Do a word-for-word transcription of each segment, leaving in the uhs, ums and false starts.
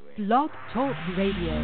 Blog Talk Radio.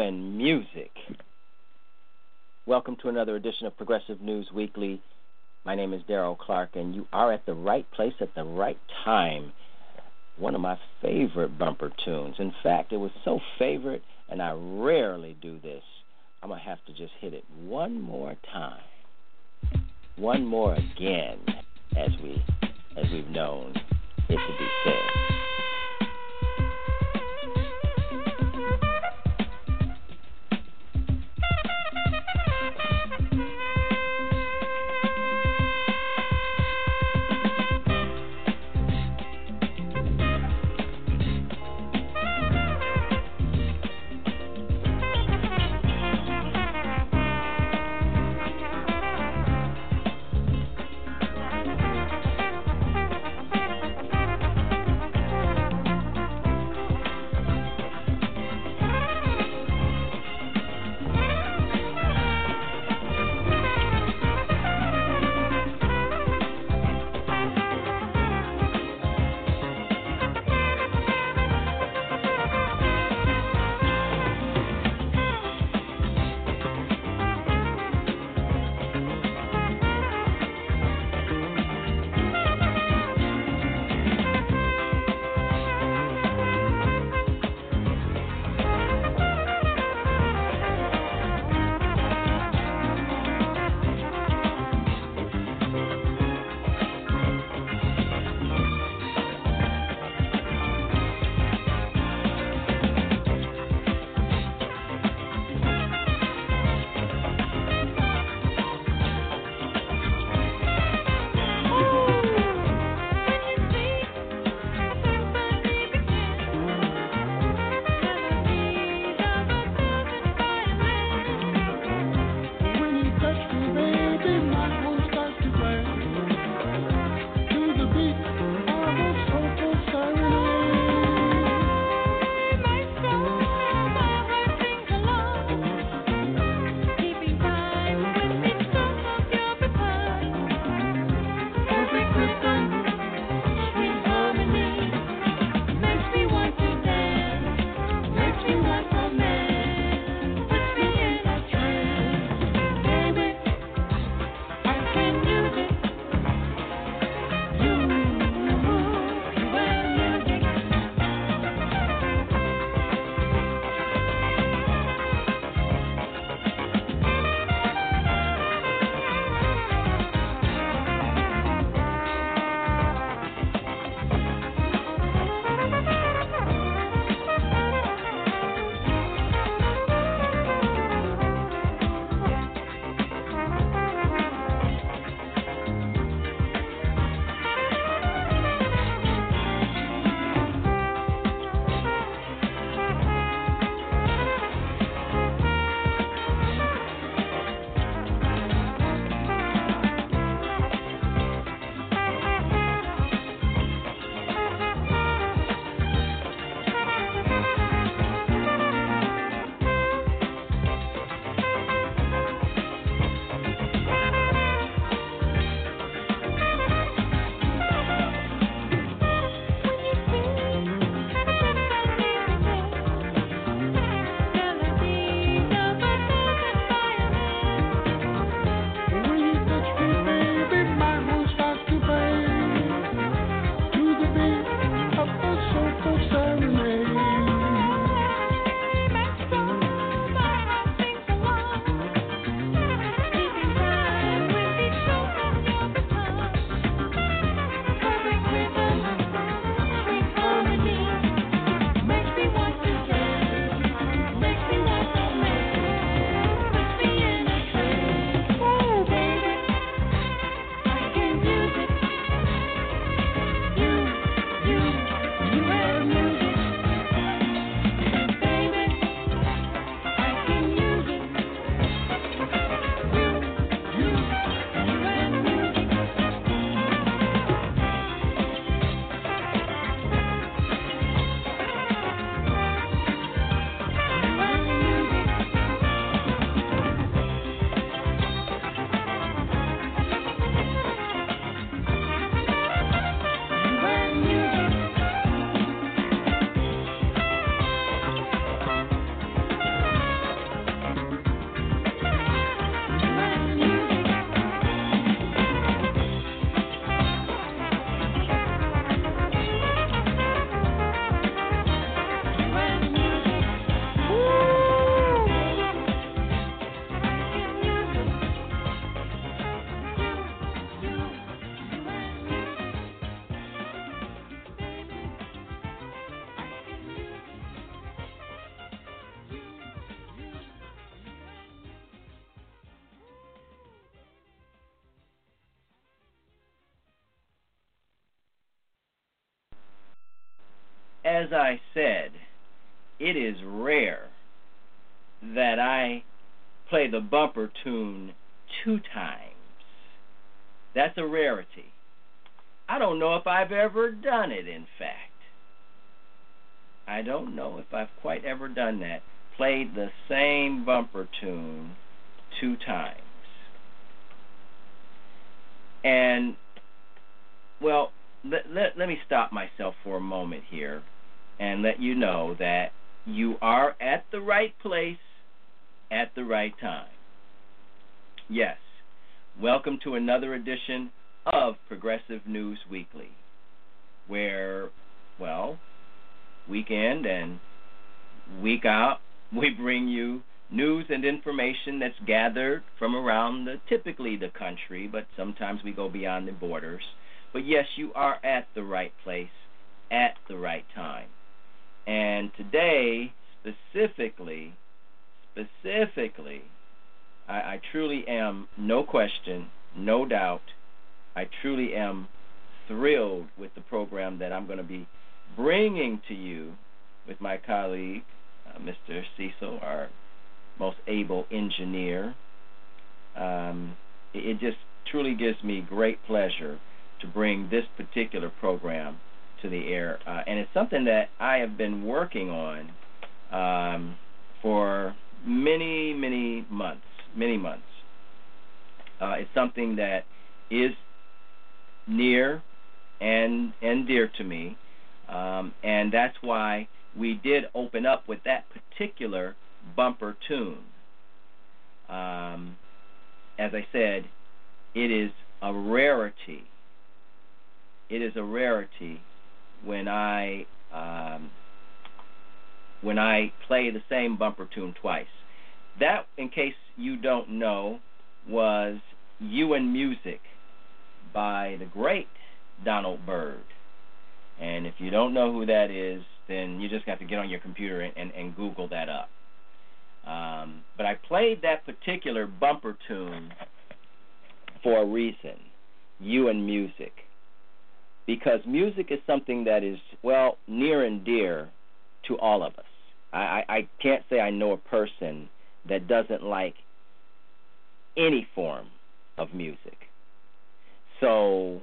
and music. Welcome to another edition of Progressive News Weekly. My name is Darrell Clark, and you are at the right place at the right time. One of my favorite bumper tunes. In fact, it was so favorite, and I rarely do this. I'm going to have to just hit it one more time. One more again, as we as we've known it to be said. as I said, it is rare that I play the bumper tune two times. That's a rarity. I don't know if I've ever done it, in fact. I don't know if I've quite ever done that. Played the same bumper tune two times. And, well, let, let, let me stop myself for a moment here and let you know that you are at the right place at the right time. Yes, welcome to another edition of Progressive News Weekly, where, well, week in and week out, we bring you news and information that's gathered from around the, typically the country, but sometimes we go beyond the borders. But yes, you are at the right place at the right time. And today, specifically, specifically, I, I truly am, no question, no doubt, I truly am thrilled with the program that I'm going to be bringing to you with my colleague, uh, Mister Cecil, our most able engineer. Um, it, it just truly gives me great pleasure to bring this particular program to the air. Uh, and it's something that I have been working on um, for many, many months, many months. Uh, it's something that is near and and dear to me, um, and that's why we did open up with that particular bumper tune. Um, as I said, it is a rarity. It is a rarity when I um, when I play the same bumper tune twice. That, in case you don't know, was "You and Music" by the great Donald Byrd. And if you don't know who that is, then you just have to get on your computer and, and, and Google that up. Um, but I played that particular bumper tune for a reason, "You and Music," because music is something that is, well, near and dear to all of us. I, I, I can't say I know a person that doesn't like any form of music. So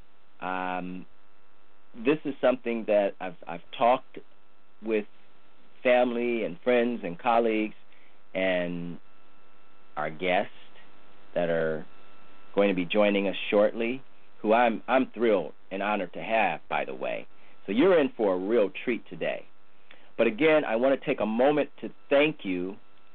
um, this is something that I've, I've talked with family and friends and colleagues and our guests that are going to be joining us shortly, who I'm I'm thrilled and honored to have, by the way. So you're in for a real treat today. But again, I want to take a moment to thank you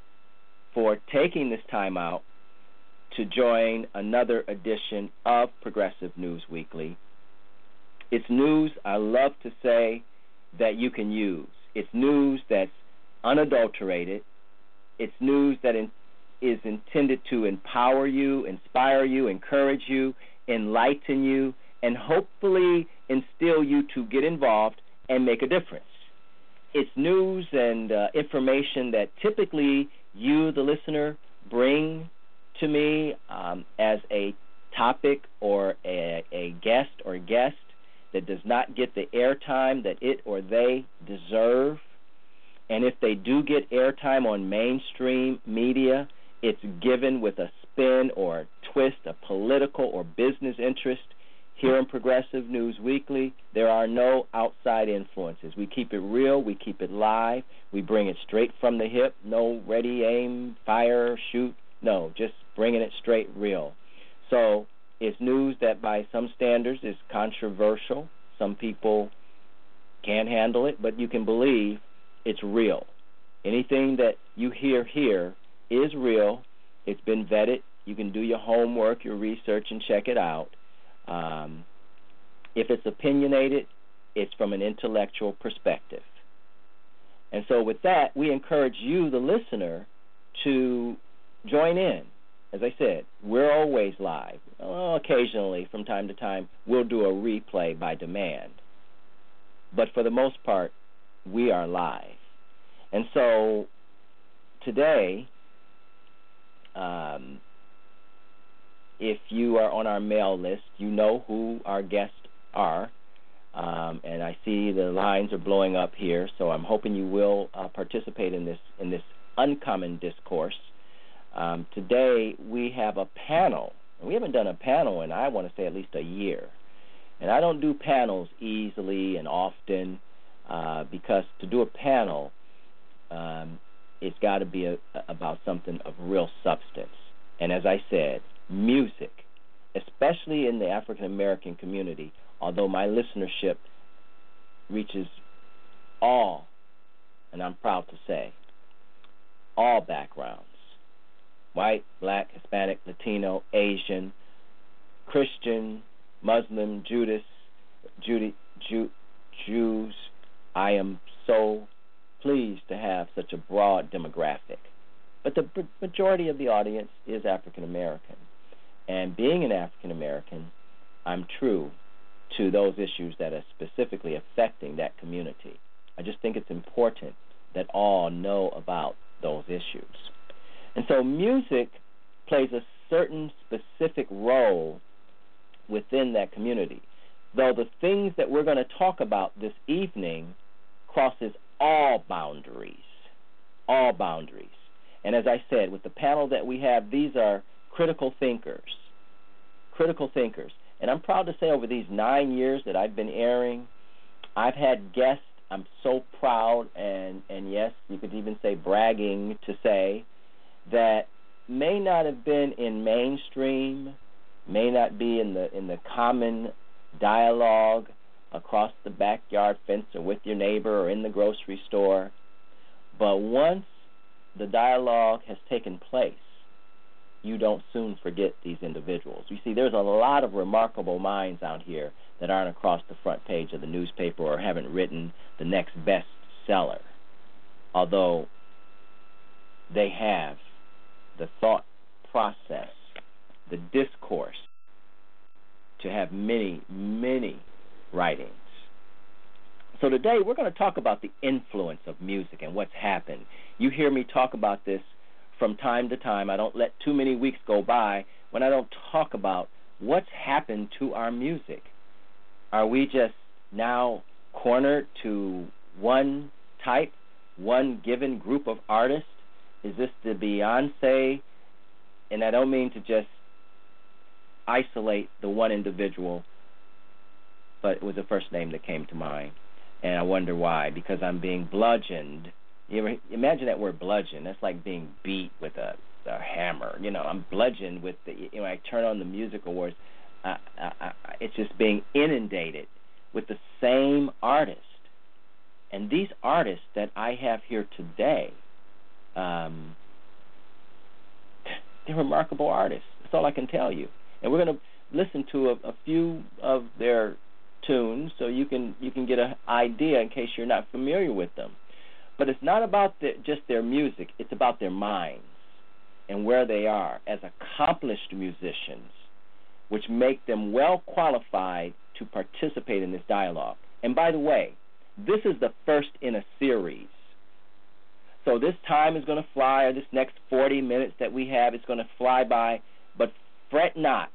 for taking this time out to join another edition of Progressive News Weekly. It's news, I love to say, that you can use. It's news that's unadulterated. It's news that in, is intended to empower you, inspire you, encourage you, enlighten you, and hopefully instill you to get involved and make a difference. It's news and uh, information that typically you, the listener, bring to me um, as a topic or a, a guest or guest that does not get the airtime that it or they deserve. And if they do get airtime on mainstream media, it's given with a spin or a twist, a political or business interest. Here in Progressive News Weekly, there are no outside influences. We keep it real. We keep it live. We bring it straight from the hip. No ready, aim, fire, shoot. No, just bringing it straight real. So it's news that by some standards is controversial. Some people can't handle it, but you can believe it's real. Anything that you hear here is real. It's been vetted. You can do your homework, your research, and check it out. Um, if it's opinionated, it's from an intellectual perspective. And so with that, we encourage you, the listener, to join in. As I said, we're always live. Oh, occasionally, from time to time, we'll do a replay by demand. But for the most part, we are live. And so today, um, if you are on our mail list, you know who our guests are. Um, and I see the lines are blowing up here, so I'm hoping you will uh, participate in this in this uncommon discourse. Um, today we have a panel, and we haven't done a panel in, I want to say, at least a year. And I don't do panels easily and often uh, because to do a panel, um, it's got to be a, about something of real substance. And as I said, music, especially in the African American community, although my listenership reaches all, and I'm proud to say, all backgrounds, white, black, Hispanic, Latino, Asian, Christian, Muslim, Judas, Judy, Jew, Jews. I am so pleased to have such a broad demographic. But the majority of the audience is African American. And being an African American, I'm true to those issues that are specifically affecting that community. I just think it's important that all know about those issues. And so music plays a certain specific role within that community, though the things that we're going to talk about this evening crosses all boundaries, all boundaries. And as I said, with the panel that we have, these are critical thinkers, critical thinkers. And I'm proud to say over these nine years that I've been airing, I've had guests. I'm so proud, and, and yes, you could even say bragging to say that may not have been in mainstream, may not be in the in the common dialogue across the backyard fence or with your neighbor or in the grocery store, but once the dialogue has taken place, you don't soon forget these individuals. You see, there's a lot of remarkable minds out here that aren't across the front page of the newspaper or haven't written the next bestseller, although they have the thought process, the discourse to have many, many writings. So today we're going to talk about the influence of music and what's happened. You hear me talk about this from time to time. I don't let too many weeks go by when I don't talk about what's happened to our music. Are we just now cornered to one type, one given group of artists? Is this the Beyonce? And I don't mean to just isolate the one individual, but it was the first name that came to mind. And I wonder why, because I'm being bludgeoned. You ever imagine that word bludgeon? That's like being beat with a, a hammer. You know, I'm bludgeoned with the, you know, I turn on the music awards. I, I, I, it's just being inundated with the same artist. And these artists that I have here today, um, they're remarkable artists. That's all I can tell you. And we're going to listen to a, a few of their tunes so you can you can get an idea in case you're not familiar with them. But it's not about the, just their music. It's about their minds and where they are as accomplished musicians, which make them well qualified to participate in this dialogue. And by the way, this is the first in a series. So this time is going to fly, or this next forty minutes that we have is going to fly by, but fret not.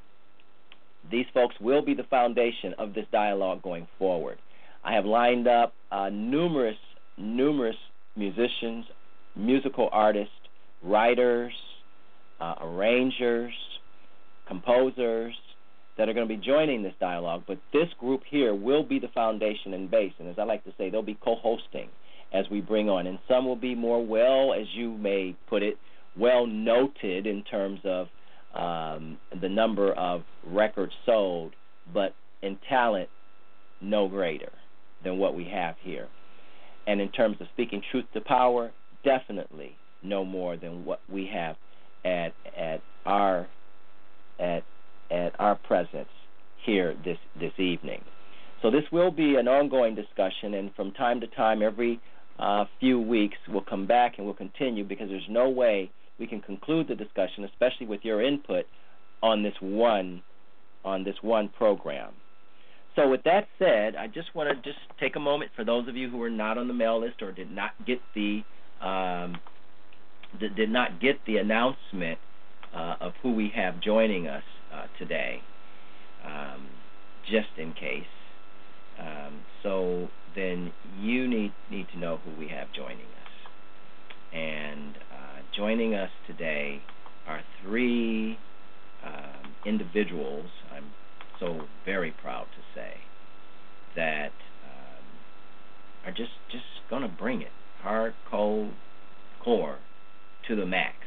These folks will be the foundation of this dialogue going forward. I have lined up uh, numerous, numerous musicians, musical artists, writers, uh, arrangers, composers that are going to be joining this dialogue, but this group here will be the foundation and base, and as I like to say, they'll be co-hosting as we bring on, and some will be more well, as you may put it, well noted in terms of um, the number of records sold, but in talent, no greater than what we have here. And in terms of speaking truth to power, definitely no more than what we have at at our at at our presence here this this evening. So this will be an ongoing discussion, and from time to time, every uh, few weeks, we'll come back and we'll continue, because there's no way we can conclude the discussion, especially with your input on this one on this one program. So with that said, I just want to just take a moment for those of you who are not on the mail list or did not get the um, did not get the announcement uh, of who we have joining us uh, today, um, just in case. Um, so then you need need to know who we have joining us. And uh, joining us today are three um, individuals, I'm so very proud to say, that um, are just, just going to bring it hard, cold, core to the max.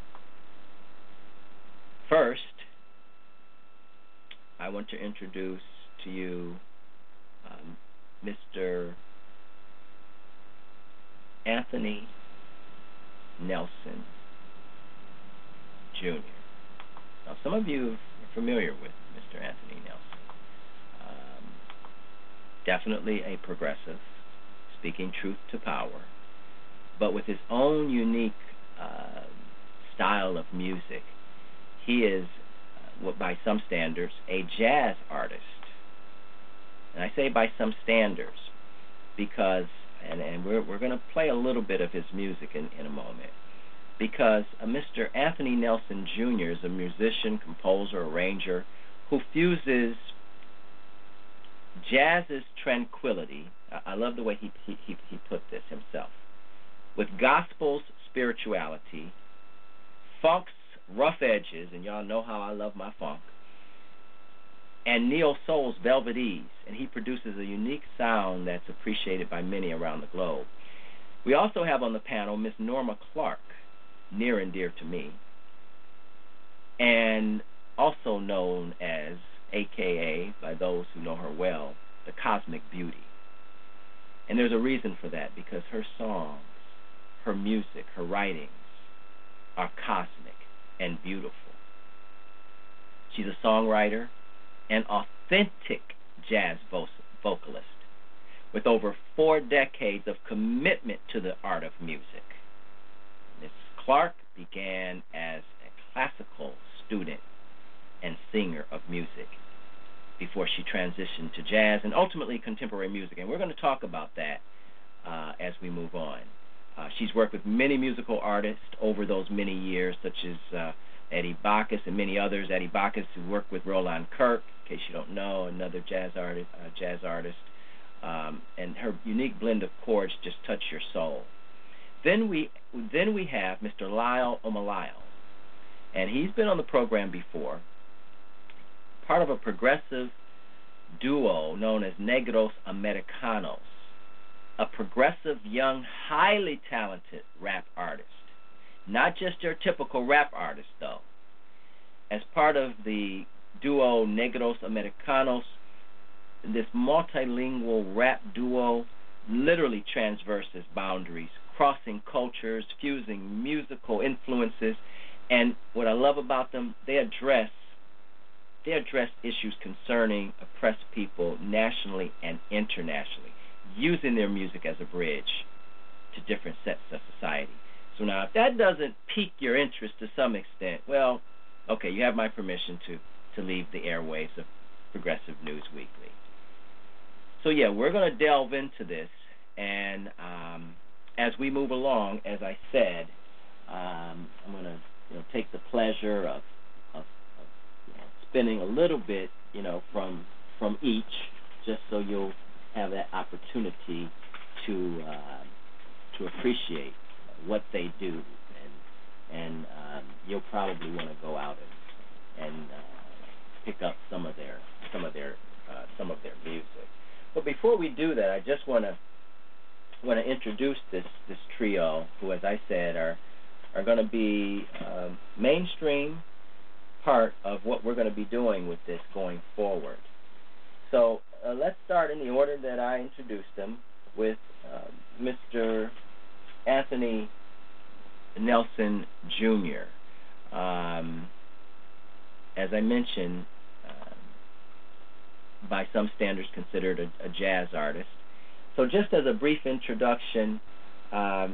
First, I want to introduce to you um, Mister Anthony Nelson Junior Now, some of you are familiar with Mister Anthony Nelson. Um, definitely a progressive, speaking truth to power, but with his own unique uh, style of music. He is, uh, what by some standards, a jazz artist. And I say by some standards because, and, and we're, we're going to play a little bit of his music in, in a moment, because uh, Mister Anthony Nelson Junior is a musician, composer, arranger who fuses jazz's tranquility, I, I love the way he, he, he, he put this himself, with gospel's spirituality, funk's rough edges, and y'all know how I love my funk, and neo soul's velvet ease, and he produces a unique sound that's appreciated by many around the globe. We also have on the panel Miss Norma Clark, near and dear to me, and also known as, A K A by those who know her well, the Cosmic Beauty. And there's a reason for that, because her songs, her music, her writings are cosmic and beautiful. She's a songwriter, an authentic jazz vo- vocalist with over four decades of commitment to the art of music. Miss Clark began as a classical student and singer of music before she transitioned to jazz and ultimately contemporary music. And we're going to talk about that uh, as we move on. Uh, she's worked with many musical artists over those many years, such as uh, Eddie Bacchus and many others. Eddie Bacchus, who worked with Roland Kirk, in case you don't know, another jazz artist. Uh, jazz artist. Um, and her unique blend of chords just touch your soul. Then we then we have Mister Lyle Omolayale, and he's been on the program before, part of a progressive duo known as Negros Americanos, a progressive, young, highly talented rap artist. Not just your typical rap artist, though. As part of the duo Negros Americanos, this multilingual rap duo literally transverses boundaries, crossing cultures, fusing musical influences, and what I love about them, they address they address issues concerning oppressed people nationally and internationally, using their music as a bridge to different sets of society. So now, if that doesn't pique your interest to some extent, well, okay, you have my permission to, to leave the airwaves of Progressive News Weekly. So yeah, we're going to delve into this, and um, as we move along, as I said, um, I'm going to you know, take the pleasure of, of, of you know, spinning a little bit, you know, from from each, just so you'll have that opportunity to uh, to appreciate what they do, and and um, you'll probably want to go out and and uh, pick up some of their some of their uh, some of their music. But before we do that, I just want to want to introduce this this trio, who, as I said, are are going to be um, mainstream part of what we're going to be doing with this going forward. So uh, let's start in the order that I introduced them, with uh, Mister Anthony Nelson Junior Um, as I mentioned, uh, by some standards considered a, a jazz artist. So just as a brief introduction, um,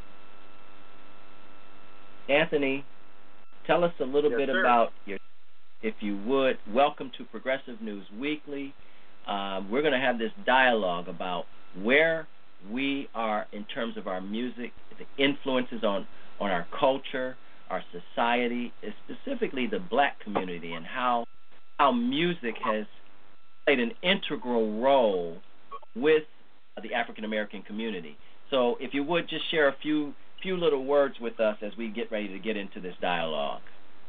Anthony, tell us a little yes, bit sir. about your, if you would. Welcome to Progressive News Weekly. Um, we're going to have this dialogue about where we are in terms of our music, the influences on, on our culture, our society, specifically the black community, and how how music has played an integral role with the African American community. So if you would just share a few few little words with us as we get ready to get into this dialogue.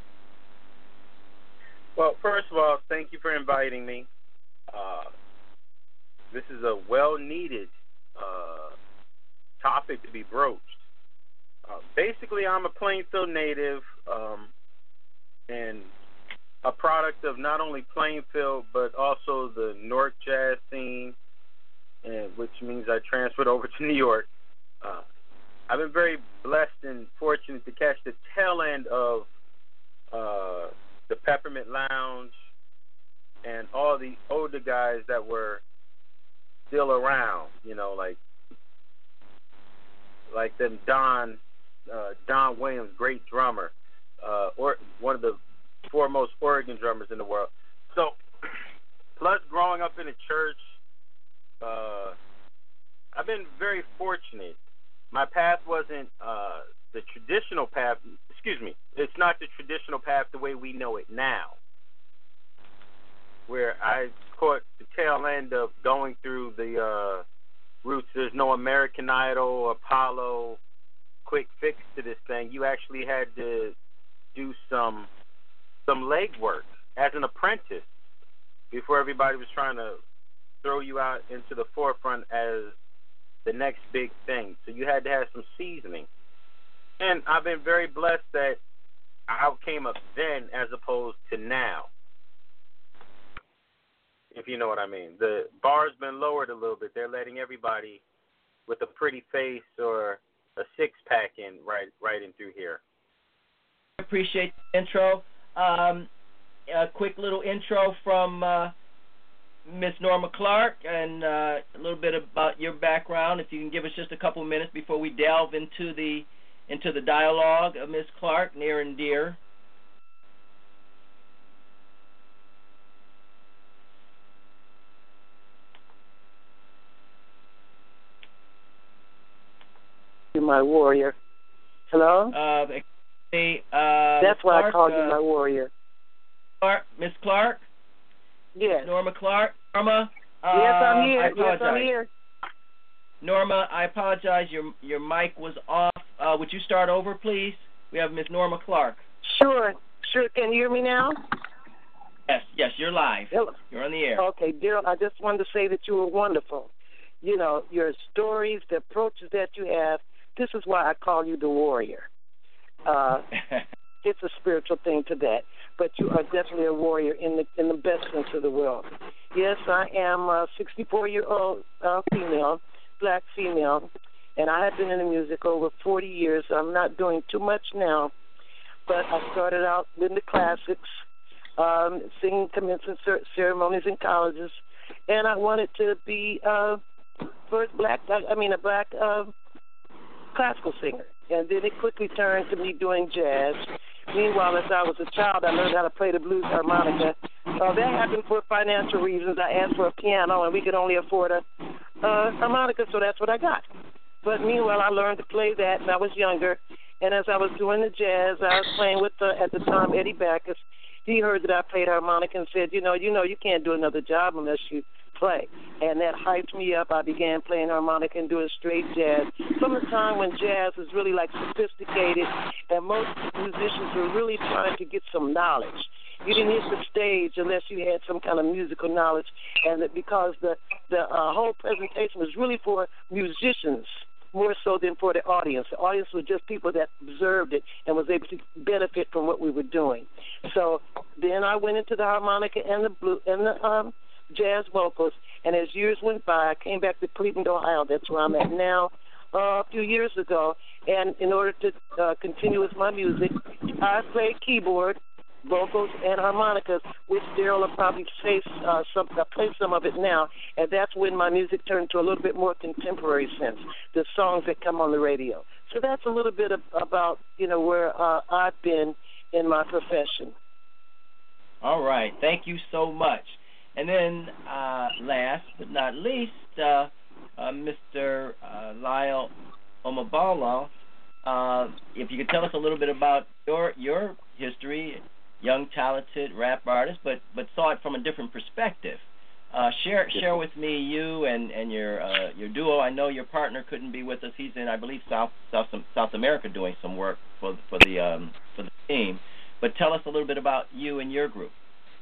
Well, first of all, thank you for inviting me. Uh, this is a well-needed uh, topic to be broached. Uh, basically, I'm a Plainfield native um, and a product of not only Plainfield but also the Newark jazz scene, and which means I transferred over to New York. Uh, I've been very blessed and fortunate to catch the tail end of uh, the Peppermint Lounge and all the older guys that were still around, you know, like like them Don uh, Don Williams, great drummer, uh, or one of the foremost Oregon drummers in the world. So, plus growing up in a church, uh, I've been very fortunate. My path wasn't uh, the traditional path. Excuse me, it's not the traditional path the way we know it now, where I caught the tail end of going through the uh, routes. There's no American Idol, Apollo, quick fix to this thing. You actually had to do some some legwork as an apprentice before everybody was trying to throw you out into the forefront as the next big thing. So you had to have some seasoning. And I've been very blessed that I came up then as opposed to now, if you know what I mean. The bar's been lowered a little bit. They're letting everybody with a pretty face or a six-pack in right, right in through here. Appreciate the intro. Um, a quick little intro from uh, Miss Norma Clark, and uh, a little bit about your background. If you can give us just a couple of minutes before we delve into the into the dialogue of Miss Clark, near and dear. You my warrior. Hello? Uh, hey, uh, That's why Clark, I called uh, you my warrior. Clark, Miss Clark? Yes. Norma Clark? Norma? Uh, yes, I'm here. I apologize. Yes, I'm here. Norma, I apologize. Your your mic was off. Uh, would you start over, please? We have Miss Norma Clark. Sure. Sure. Can you hear me now? Yes, yes, you're live. Hello. You're on the air. Okay, Daryl, I just wanted to say that you were wonderful. You know, your stories, the approaches that you have, this is why I call you the warrior. Uh, it's a spiritual thing to that. But you are definitely a warrior in the in the best sense of the world. Yes, I am a sixty-four-year-old uh, female, black female, and I have been in the music over forty years. I'm not doing too much now, but I started out in the classics, um, singing commencement ceremonies in colleges, and I wanted to be uh, first black, I mean a black uh, classical singer. And then it quickly turned to me doing jazz. Meanwhile, as I was a child, I learned how to play the blues harmonica. Uh, that happened for financial reasons. I asked for a piano, and we could only afford a uh, harmonica, so that's what I got. But meanwhile, I learned to play that, and I was younger. And as I was doing the jazz, I was playing with, uh, at the time, Eddie Backus. He heard that I played harmonica and said, you know, you know, you can't do another job unless you play. And that hyped me up. I began playing harmonica and doing straight jazz from the time when jazz was really like sophisticated and most musicians were really trying to get some knowledge. You didn't hit the stage unless you had some kind of musical knowledge, and that because the the uh, whole presentation was really for musicians more so than for the audience. The audience was just people that observed it and was able to benefit from what we were doing. So then I went into the harmonica and the blue and the um, jazz vocals, and as years went by, I came back to Cleveland, Ohio. That's where I'm at now. Uh, a few years ago, and in order to uh, continue with my music, I played keyboard, vocals, and harmonicas, which Daryl will probably say uh, some. I play some of it now, and that's when my music turned to a little bit more contemporary sense. The songs that come on the radio. So that's a little bit of, about you know where uh, I've been in my profession. All right, thank you so much. And then, uh, last but not least, uh, uh, Mister Uh, Lyle Omabala, uh, if you could tell us a little bit about your your history, young, talented rap artist, but, but saw it from a different perspective. Uh, share share with me you and and your uh, your duo. I know your partner couldn't be with us. He's in, I believe, South South South America doing some work for for the um, for the team. But tell us a little bit about you and your group.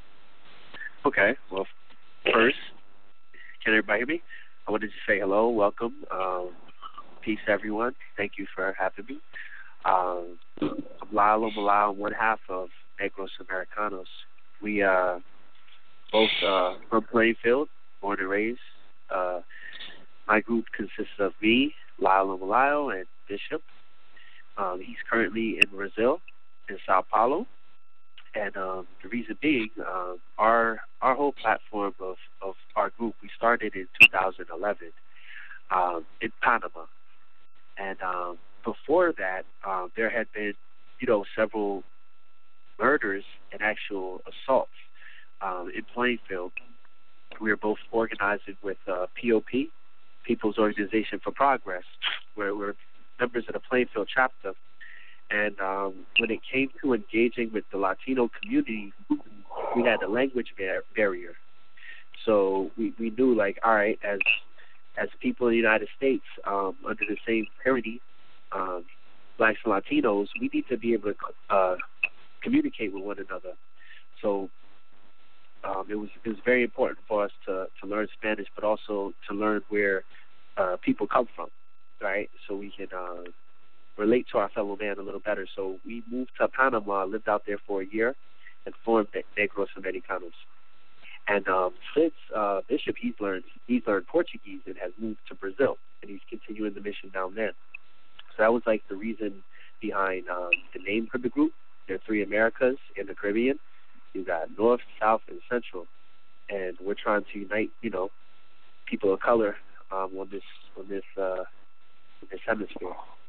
Okay. Well, first, can everybody hear me? I wanted to say hello, welcome, um, peace, everyone. Thank you for having me. Um, I'm Lalo Malao, one half of Negros Americanos. We uh, both uh, from Plainfield, born and raised. Uh, my group consists of me, Lalo Malao, and Bishop. Um, he's currently in Brazil, in Sao Paulo. And um, the reason being, uh, our our whole platform of, of our group, we started in two thousand eleven um, in Panama. And um, before that, uh, there had been, you know, several murders and actual assaults um, in Plainfield. We were both organizing with uh, P O P, People's Organization for Progress, where we're members of the Plainfield chapter. And um, when it came to engaging with the Latino community, we had a language bar- barrier. So we, we knew, like, all right, as as people in the United States, um, under the same parity, um, blacks and Latinos, we need to be able to uh, communicate with one another. So um, it was it was very important for us to, to learn Spanish, but also to learn where uh, people come from, right? So we can uh, relate to our fellow man a little better. So we moved to Panama, lived out there for a year, and formed Negros Americanos. And um, since uh, Bishop, he's learned he's learned Portuguese and has moved to Brazil, and he's continuing the mission down there. So that was like the reason behind um, the name for the group. There are three Americas in the Caribbean. You got North, South, and Central, and we're trying to unite, you know, people of color um, on this on this uh, on this hemisphere,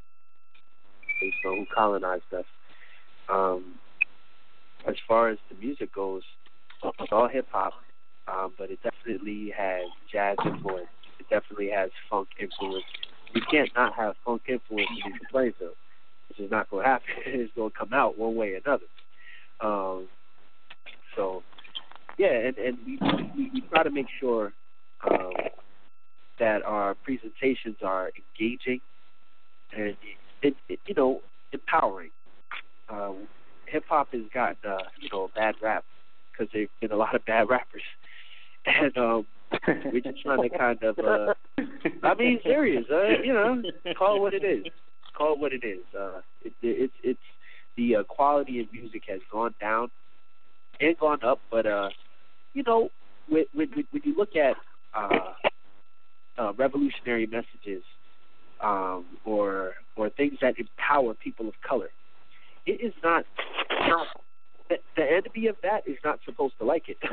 based on who colonized us. Um, as far as the music goes, it's all hip hop, um, but it definitely has jazz influence. It definitely has funk influence. You can't not have funk influence in these Plainfield. It's just not going to happen. It's going to come out one way or another. Um, so, yeah, and, and we, we we try to make sure um, that our presentations are engaging and it, it, you know, empowering. Uh, hip hop has gotten uh, you know, a bad rap because there've been a lot of bad rappers, and um, we're just trying to kind of, uh, I mean, serious, uh, you know, call it what it is. Call it what it is. Uh, it, it, it's it's the uh, quality of music has gone down and gone up, but uh, you know, when, when, when you look at uh, uh, revolutionary messages um, or or things that empower people of color, it is not not the, the enemy of that is not supposed to like it.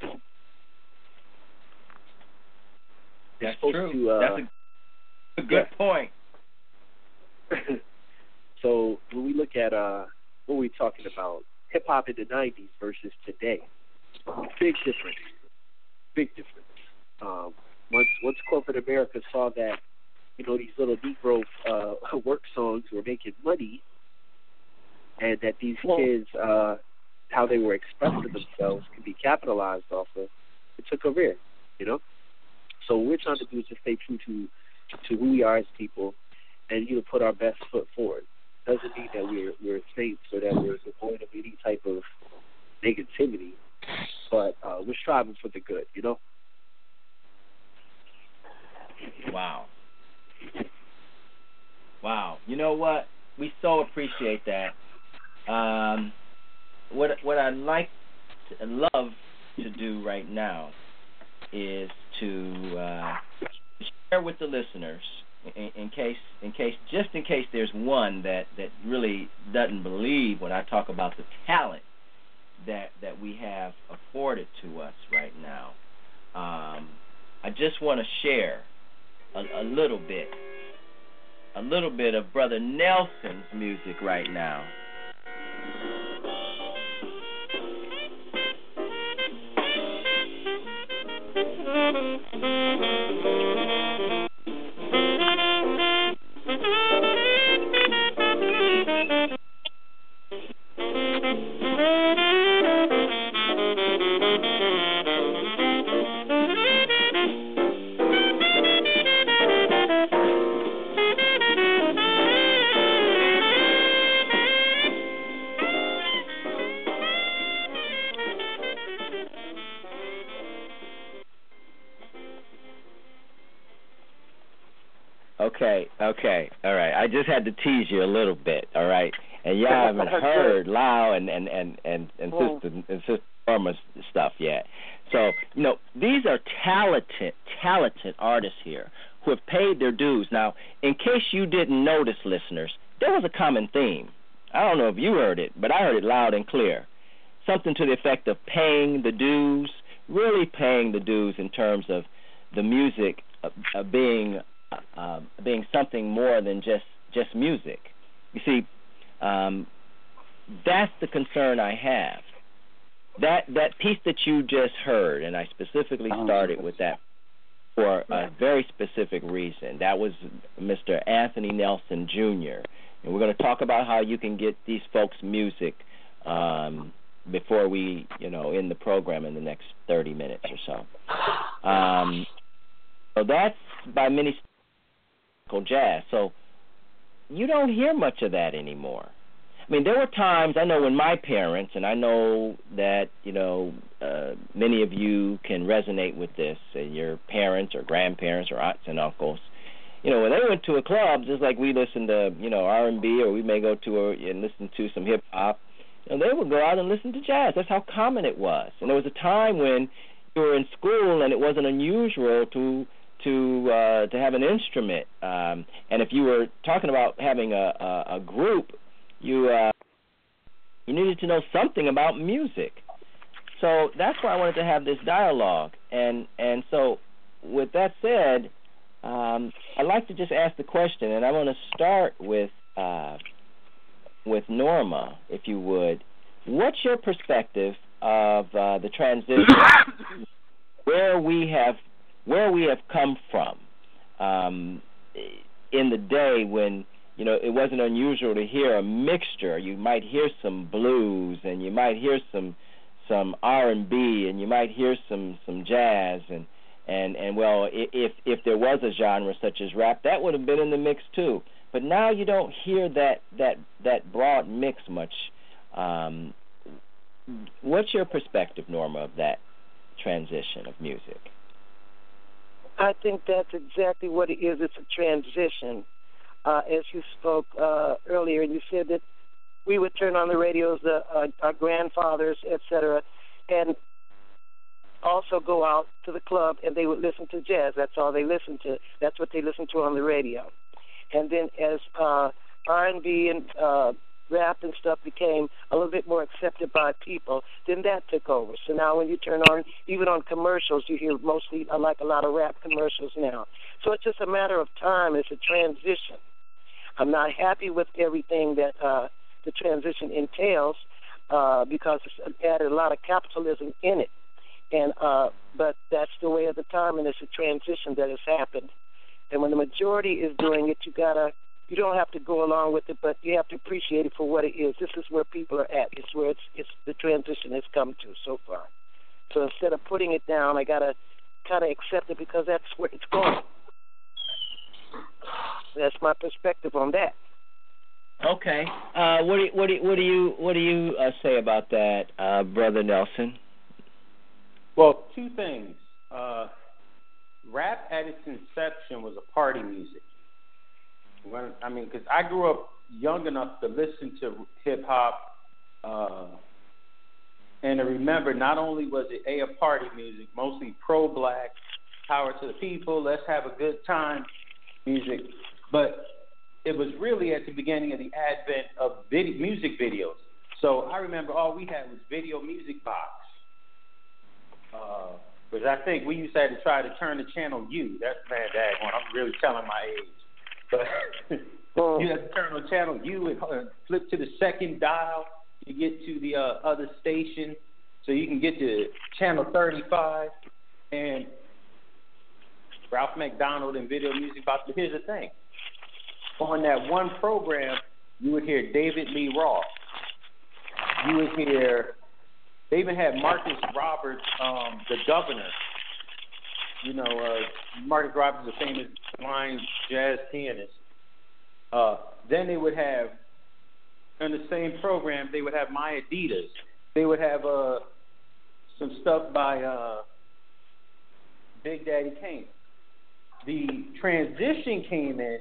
That's supposed true. To, uh, That's a, a good yeah. point. So when we look at uh, what we're talking about, hip hop in the nineties versus today, big difference. Big difference. Um, once once corporate America saw that, you know, these little Negro uh, work songs were making money, and that these kids, uh, how they were expressing themselves, could be capitalized off of, it took a rear, you know. So what we're trying to do is just stay true to to who we are as people, and you know, put our best foot forward. Doesn't mean that we're we're saints or that we're devoid of any type of negativity, but uh, we're striving for the good, you know. Wow. Wow. You know what? We so appreciate that. Um, what what I'd like to love to do right now is to uh, share with the listeners, in, in case in case just in case there's one that, that really doesn't believe when I talk about the talent that that we have afforded to us right now. Um, I just want to share a, a little bit, a little bit of Brother Nelson's music right now. Okay, all right. I just had to tease you a little bit, all right? And y'all haven't heard Lau and and and and, and oh. Sister and Sister Norma's stuff yet. So, you know, these are talented, talented artists here who have paid their dues. Now, in case you didn't notice, listeners, there was a common theme. I don't know if you heard it, but I heard it loud and clear. Something to the effect of paying the dues, really paying the dues in terms of the music uh, uh, being uh, uh, being something more than just, just music. You see, um, that's the concern I have. That that piece that you just heard, and I specifically started with that for a very specific reason. That was Mister Anthony Nelson Junior And we're going to talk about how you can get these folks' music um, before we, you know, end the program in the next thirty minutes or so. Um, so that's by many jazz. So you don't hear much of that anymore. I mean, there were times, I know when my parents, and I know that, you know, uh, many of you can resonate with this, and your parents or grandparents or aunts and uncles, you know, when they went to a club, just like we listened to, you know, R and B, or we may go to a, and listen to some hip-hop, you know, they would go out and listen to jazz. That's how common it was. And there was a time when you were in school and it wasn't unusual to to uh, to have an instrument. Um, and if you were talking about having a, a, a group, you uh, you needed to know something about music. So that's why I wanted to have this dialogue. And and so with that said, um, I'd like to just ask the question, and I want to start with uh, with Norma, if you would. What's your perspective of uh, the transition, where we have where we have come from um, in the day when, you know, it wasn't unusual to hear a mixture. You might hear some blues, and you might hear some some R and B, and you might hear some, some jazz, and, and, and well, if if there was a genre such as rap, that would have been in the mix too. But now you don't hear that that, that broad mix much. Um, what's your perspective, Norma, of that transition of music? I think that's exactly what it is. It's a transition. Uh, as you spoke uh, earlier, you said that we would turn on the radios, uh, uh, our grandfathers, et cetera, and also go out to the club, and they would listen to jazz. That's all they listened to. That's what they listened to on the radio. And then as uh, R and B and uh, rap and stuff became a little bit more accepted by people, then that took over. So now when you turn on, even on commercials, you hear mostly, uh, like a lot of rap commercials now. So it's just a matter of time. It's a transition. I'm not happy with everything that uh, the transition entails uh, because it's added a lot of capitalism in it. And uh, but that's the way of the time, and it's a transition that has happened. And when the majority is doing it, you gotta you don't have to go along with it, but you have to appreciate it for what it is. This is where people are at. It's where it's it's the transition has come to so far. So instead of putting it down, I gotta kind of accept it because that's where it's going. That's my perspective on that. Okay. Uh, what do you, what do you, what do you what do you uh, say about that, uh, Brother Nelson? Well, two things. Uh, rap at its inception was a party music. When, I mean, because I grew up young enough to listen to hip hop, uh, and to remember not only was it a, a party music, mostly pro-black, power to the people, let's have a good time music, but it was really at the beginning of the advent of video, music videos. So I remember all we had was Video Music Box. Because uh, I think we used to have to try to turn the channel U. That's bad, daggone. I'm really telling my age. But you have to turn on channel U and uh, flip to the second dial to get to the uh, other station, so you can get to channel thirty-five. And Ralph McDonald and Video Music Box. But here's the thing: on that one program, you would hear David Lee Roth. You would hear. They even had Marcus Roberts, um, the governor. You know, uh, Marcus Roberts is a famous blind jazz pianist. Uh, then they would have, in the same program, they would have My Adidas. They would have uh, some stuff by uh, Big Daddy Kane. The transition came in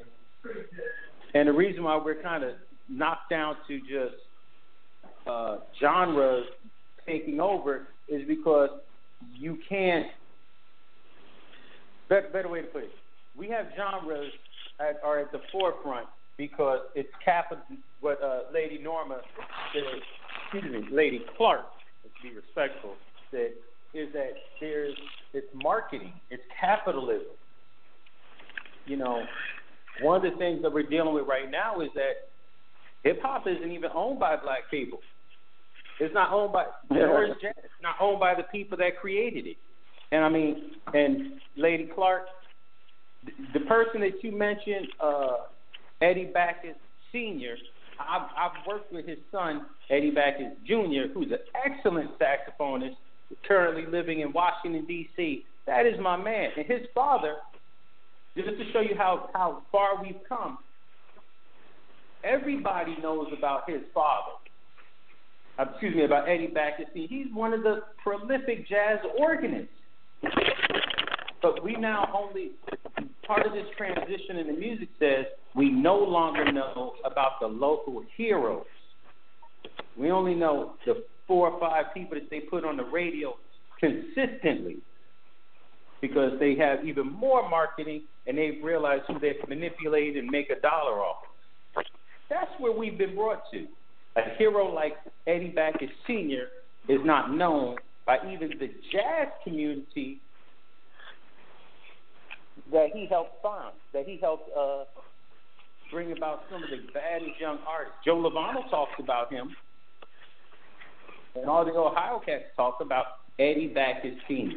And the reason why we're kind of knocked down to just uh, genres taking over is because you can't. Better, better way to put it. We have genres that are at the forefront because it's capital. What uh, Lady Norma said, excuse me, Lady Clark, let's be respectful, said is that there's it's marketing, it's capitalism. You know, one of the things that we're dealing with right now is that hip hop isn't even owned by black people. It's not owned by nor is jazz. It's not owned by the people that created it. And I mean, and Lady Clark, the person that you mentioned, uh, Eddie Backus Senior, I've, I've worked with his son, Eddie Backus Junior, who's an excellent saxophonist, currently living in Washington, D C That is my man. And his father, just to show you how, how far we've come, everybody knows about his father. Uh, excuse me, about Eddie Backus. He's one of the prolific jazz organists. But we now only, part of this transition in the music says we no longer know about the local heroes. We only know the four or five people that they put on the radio consistently because they have even more marketing and they've realized who they manipulate and make a dollar off. That's where we've been brought to. A hero like Eddie Backus Senior is not known by even the jazz community that he helped found, that he helped uh, bring about some of the baddest young artists. Joe Lovano talks about him, and all the Ohio cats talk about Eddie Backus Senior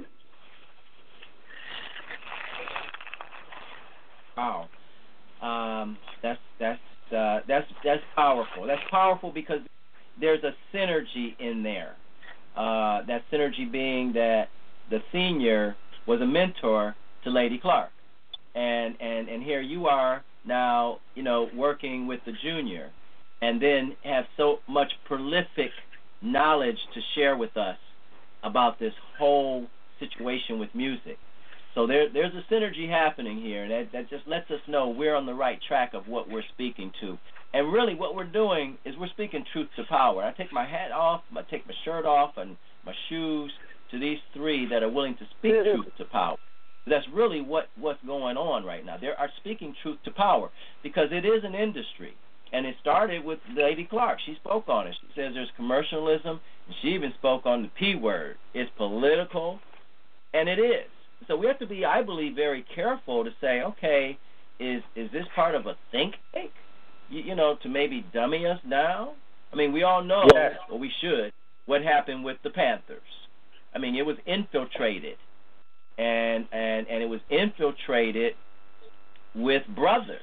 Wow, um, that's that's uh, that's that's powerful. That's powerful because there's a synergy in there. Uh, that synergy being that the senior was a mentor to Lady Clark, and and and here you are now, you know, working with the junior, and then have so much prolific knowledge to share with us about this whole situation with music. So there, there's a synergy happening here, and that, that just lets us know we're on the right track of what we're speaking to. And really what we're doing is we're speaking truth to power. I take my hat off, I take my shirt off, and my shoes to these three that are willing to speak truth to power. That's really what, what's going on right now. They are speaking truth to power because it is an industry. And it started with Lady Clark. She spoke on it. She says there's commercialism, and she even spoke on the P word. It's political, and it is. So we have to be, I believe, very careful to say, okay, is is this part of a think tank, you, you know, to maybe dummy us down? I mean, we all know, yes. or we should, what happened with the Panthers. I mean, it was infiltrated, and and, and it was infiltrated with brothers,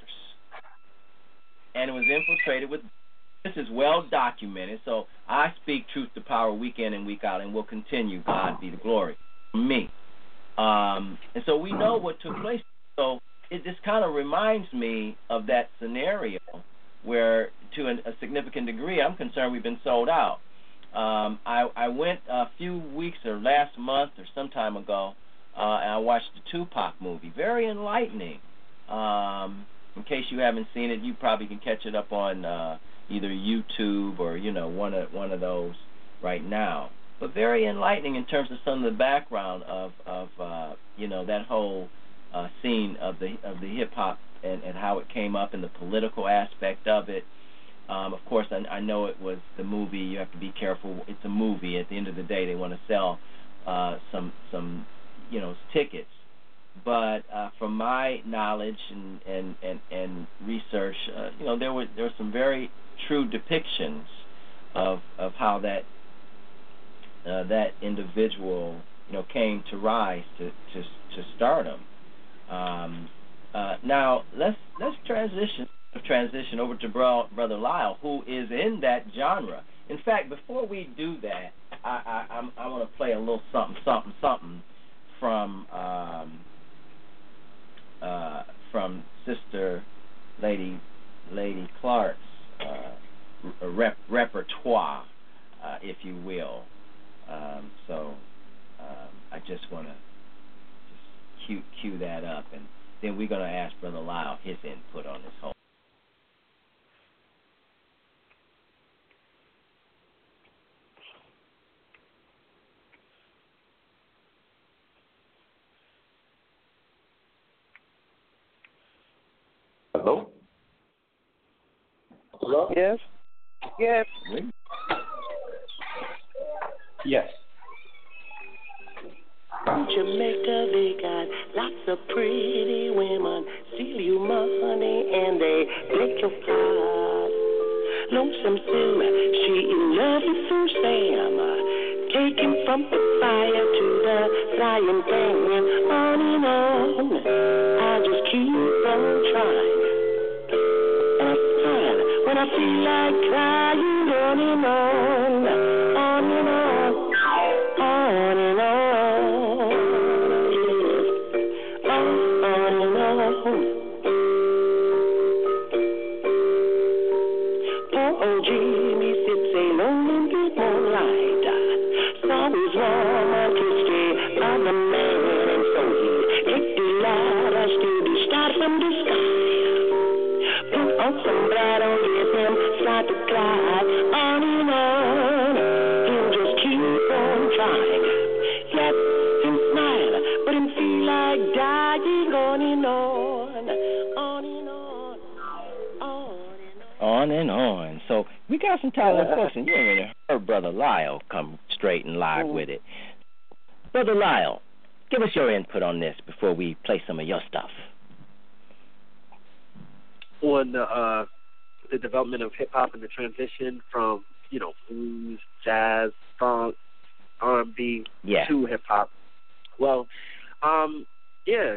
and it was infiltrated with, this is well documented, so I speak truth to power week in and week out, and will continue, God be the glory, for me. Um, and so we know what took place. So it just kind of reminds me of that scenario where, to an, a significant degree, I'm concerned we've been sold out. Um, I, I went a few weeks or last month or some time ago, uh, and I watched the Tupac movie. Very enlightening. Um, in case you haven't seen it, you probably can catch it up on uh, either YouTube or, you know, one of one of those right now. But very enlightening in terms of some of the background of, of uh, you know, that whole uh, scene of the of the hip hop and, and how it came up and the political aspect of it. Um, of course, I, I know it was the movie. You have to be careful. It's a movie. At the end of the day, they want to sell uh, some some you know tickets. But uh, from my knowledge and and and, and research, uh, you know, there were there were some very true depictions of of how that. Uh, that individual, you know, came to rise to to, to stardom. Um, uh, now let's let's transition transition over to bro, Brother Lyle, who is in that genre. In fact, before we do that, I I, I'm, I want to play a little something something something from um, uh, from Sister Lady Lady Clark's uh, rep, repertoire, uh, if you will. Um, so um, I just want to just cue, cue that up and, then we're going to ask Brother Lyle his input on this whole. Hello? Hello? Yes. Yes. Yes. Jamaica, they got lots of pretty women, steal you money and they break your heart. Lonesome Sue, she in love with Sue Sam, taken from the fire to the frying pan, on and on. I just keep on trying, and I smile when I feel like crying, on and on, on and on, on and on. Oh, Jimmy sits alone in the moonlight. Sun is warm and crispy on the man, and so he takes the ladder to the star from the sky. Put on some blood on him, start to cry, on and on. He'll just keep on trying. Let him smile, but him feel like dying, on and on, on and on, on. On and on. So we got some talented folks, and you already heard Brother Lyle come straight and live with it. Brother Lyle, give us your input on this before we play some of your stuff. On the, uh, the development of hip-hop and the transition from, you know, blues, jazz, funk, R and B yeah. to hip-hop. Well, um, yeah,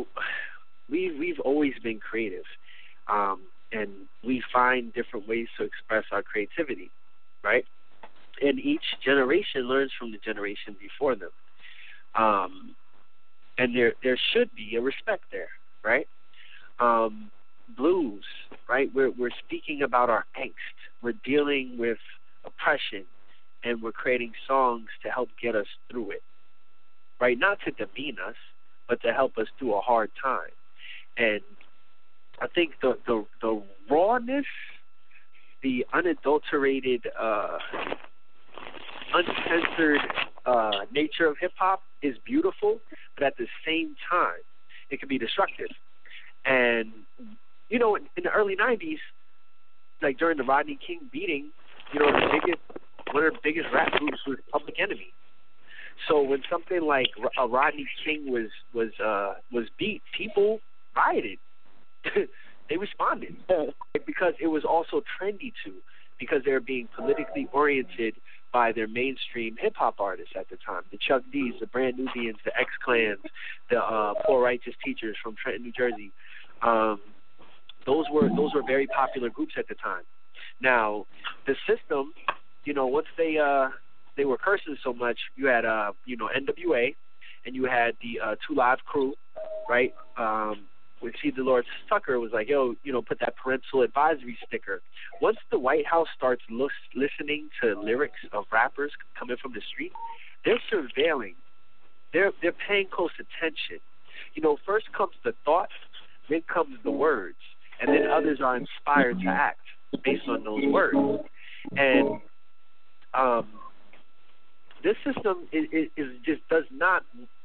we, we've always been creative. Um, and we find different ways to express our creativity, right? And each generation learns from the generation before them. Um, and there there should be a respect there, right? Um, blues, right? We're, we're speaking about our angst. We're dealing with oppression, and we're creating songs to help get us through it, right? Not to demean us, but to help us through a hard time. And I think the, the the rawness, the unadulterated, uh, uncensored uh, nature of hip-hop is beautiful, but at the same time, it can be destructive. And, you know, in, in the early nineties, like during the Rodney King beating, you know, the biggest, one of the biggest rap groups was Public Enemy. So when something like uh, Rodney King was, was, uh, was beat, people rioted. They responded because it was also trendy to, because they were being politically oriented by their mainstream hip hop artists at the time, the Chuck D's, the Brand Nubians, the X Clans, the uh, Poor Righteous Teachers from Trenton, New Jersey. Um, those were those were very popular groups at the time. Now, the system, you know, once they uh, they were cursing so much, you had uh, you know N W A, and you had the uh, Two Live Crew, right? Um, With C. Dolores Tucker was like, yo, you know, put that parental advisory sticker. Once the White House starts lo- listening to lyrics of rappers coming from the street, they're surveilling. They're they're paying close attention. You know, first comes the thought, then comes the words, and then others are inspired to act based on those words. And um, this system is, is, is just does not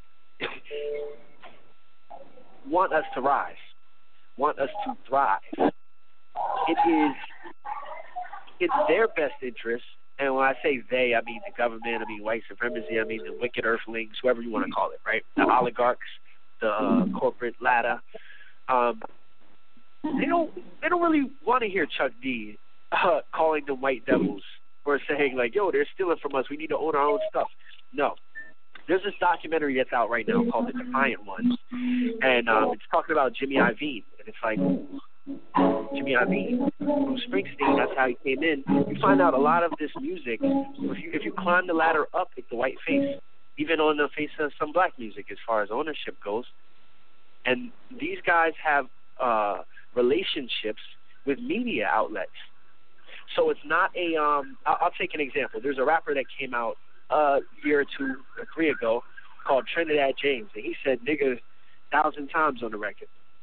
want us to rise, want us to thrive. It is, it's their best interest, and when I say they, I mean the government, I mean white supremacy, I mean the wicked earthlings, whoever you want to call it, right? The oligarchs, the uh, corporate ladder. Um, they don't, they don't really want to hear Chuck D uh, calling them white devils or saying like, yo, they're stealing from us, we need to own our own stuff. No. There's this documentary that's out right now called The Defiant Ones, and um, it's talking about Jimmy Iovine, and it's like, Jimmy Iovine from Springsteen, that's how he came in. You find out a lot of this music, if you, if you climb the ladder up, it's the white face, even on the face of some black music as far as ownership goes. And these guys have uh, relationships with media outlets. So it's not a, um, I'll, I'll take an example. There's a rapper that came out a year or two or three ago called Trinidad James, and he said nigga a thousand times on the record.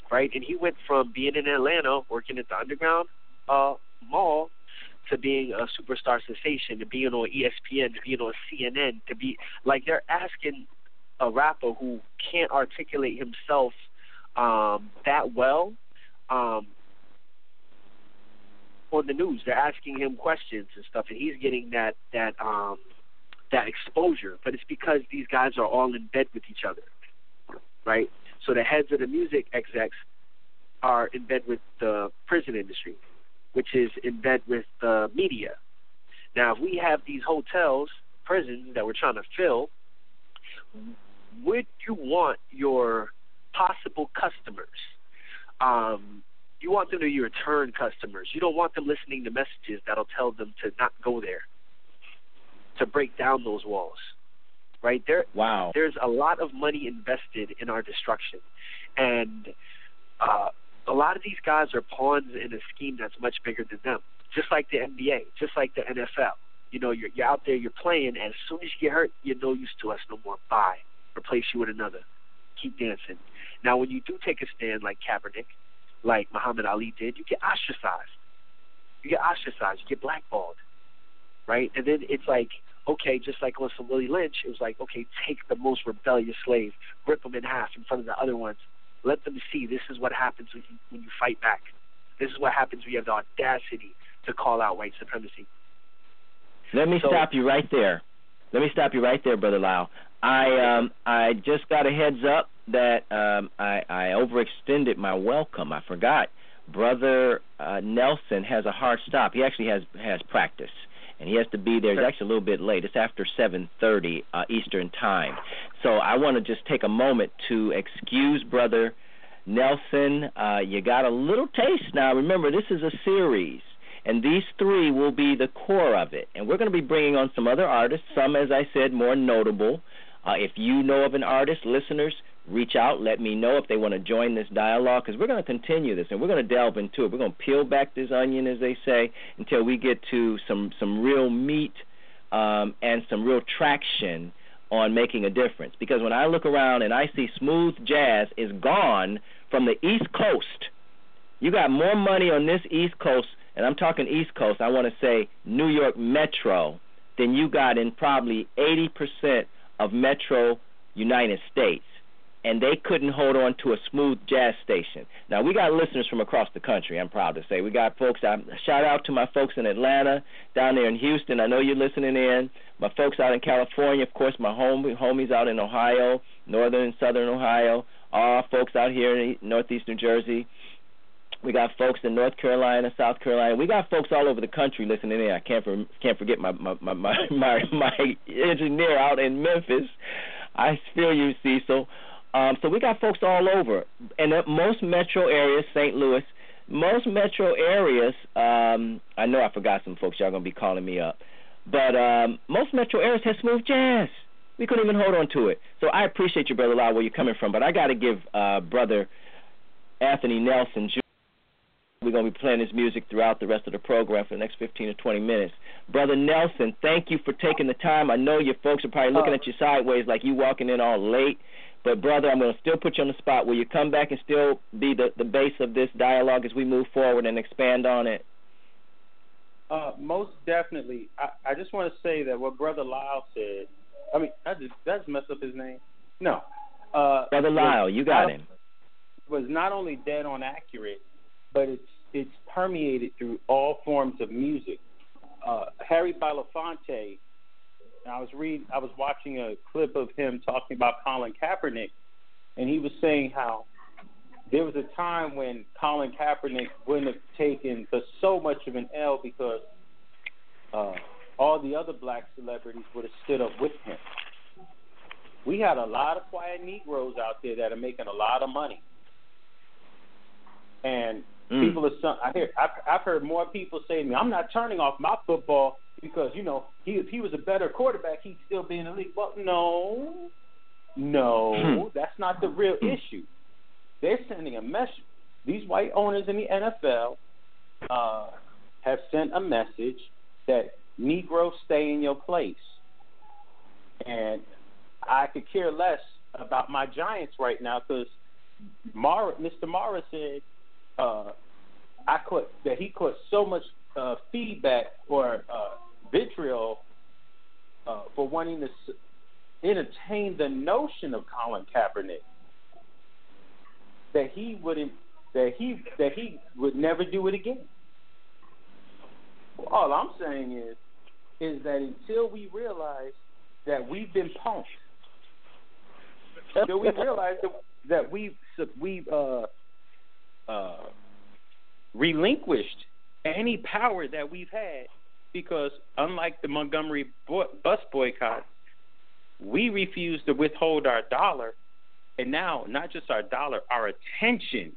right? And he went from being in Atlanta, working at the Underground uh, Mall, to being a superstar sensation, to being on E S P N, to being on C N N, to be like they're asking a rapper who can't articulate himself um, that well um, on the news. They're asking him questions and stuff, and he's getting that that um, that exposure. But it's because these guys are all in bed with each other, right? So the heads of the music execs are in bed with the prison industry, which is in bed with the media. Now, if we have these hotels, prisons that we're trying to fill, would you want your possible customers, um, you want them to be your return customers. You don't want them listening to messages that'll tell them to not go there, to break down those walls, right? There, wow. There's a lot of money invested in our destruction, and uh, a lot of these guys are pawns in a scheme that's much bigger than them, just like the N B A, just like the N F L. You know, you're, you're out there, you're playing, and as soon as you get hurt, you're no use to us no more. Bye. Replace you with another. Keep dancing. Now, when you do take a stand like Kaepernick, like Muhammad Ali did, you get ostracized. You get ostracized. You get blackballed, right? And then it's like, okay, just like on some Willie Lynch, it was like, okay, take the most rebellious slave, rip them in half in front of the other ones. Let them see this is what happens when you, when you fight back. This is what happens when you have the audacity to call out white supremacy. Let me so, stop you right there. Let me stop you right there, Brother Lyle. I um I just got a heads up that um I, I overextended my welcome. I forgot. Brother uh, Nelson has a hard stop. He actually has has practice, and he has to be there. He's actually a little bit late. It's after seven thirty uh, Eastern time. So I want to just take a moment to excuse Brother Nelson. Uh, you got a little taste now. Remember, this is a series, and these three will be the core of it. And we're going to be bringing on some other artists, some, as I said, more notable. Uh, if you know of an artist, listeners, reach out. Let me know if they want to join this dialogue, because we're going to continue this, and we're going to delve into it. We're going to peel back this onion, as they say, until we get to some, some real meat um, and some real traction on making a difference. Because when I look around and I see smooth jazz is gone from the East Coast, you got more money on this East Coast, and I'm talking East Coast, I want to say New York Metro, than you got in probably eighty percent of Metro United States. And they couldn't hold on to a smooth jazz station. Now, we got listeners from across the country, I'm proud to say. We got folks, I, shout out to my folks in Atlanta, down there in Houston. I know you're listening in. My folks out in California, of course, my home, homies out in Ohio, northern and southern Ohio, all folks out here in northeast New Jersey. We got folks in North Carolina, South Carolina. We got folks all over the country listening in. I can't for, can't forget my my, my, my, my, my engineer out in Memphis. I feel you, Cecil. Um, so we got folks all over. And uh, most metro areas, Saint Louis, most metro areas, um, I know I forgot some folks. Y'all going to be calling me up. But um, most metro areas have smooth jazz. We couldn't even hold on to it. So I appreciate you, Brother Lau, where you're coming from. But I got to give uh, Brother Anthony Nelson Junior We're going to be playing his music throughout the rest of the program for the next fifteen or twenty minutes. Brother Nelson, thank you for taking the time. I know your folks are probably looking at you sideways like you walking in all late. But, brother, I'm going to still put you on the spot. Will you come back and still be the, the base of this dialogue as we move forward and expand on it? Uh, most definitely. I, I just want to say that what Brother Lyle said, I mean, I just, did I just mess up his name? No. Uh, Brother Lyle, you got him. Was not only dead on accurate, but it's it's permeated through all forms of music. Uh, Harry Belafonte, I was read, I was watching a clip of him talking about Colin Kaepernick, and he was saying how there was a time when Colin Kaepernick wouldn't have taken so much of an L because uh, all the other black celebrities would have stood up with him. We had a lot of quiet Negroes out there that are making a lot of money, and mm. people are. I hear. I've, I've heard more people say to me, "I'm not turning off my football because you know he if he was a better quarterback, he'd still be in the league." Well, no, no, that's not the real issue. They're sending a message. These white owners in the N F L uh, have sent a message that Negro, stay in your place. And I could care less about my Giants right now because Mara, Mister Mara said uh, I caught that he caught so much uh, feedback or uh, vitriol uh, for wanting to s- entertain the notion of Colin Kaepernick, that he wouldn't, that he that he would never do it again. All I'm saying is, is that until we realize that we've been punked, until we realize that, that we've we've uh, uh, relinquished any power that we've had, because unlike the Montgomery bo- bus boycott, we refuse to withhold our dollar, and now not just our dollar, our attention.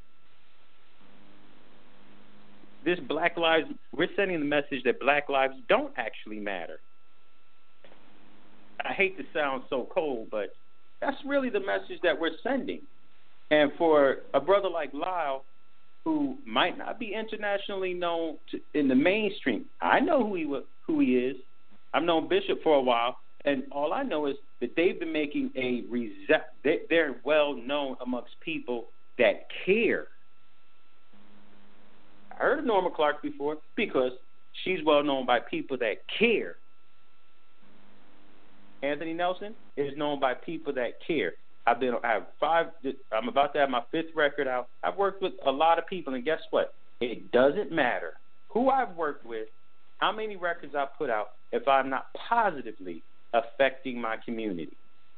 This Black Lives, we're sending the message that Black lives don't actually matter. I hate to sound so cold, but that's really the message that we're sending. And for a brother like Lyle, who might not be internationally known to, in the mainstream, I know who he who he is. I've known Bishop for a while, and all I know is that they've been making a rese- they, they're well known amongst people that care. I heard of Norma Clark before because she's well known by people that care. Anthony Nelson is known by people that care. I've been, I have five. I'm about to have my fifth record out. I've worked with a lot of people, and guess what? It doesn't matter who I've worked with, how many records I put out, if I'm not positively affecting my community.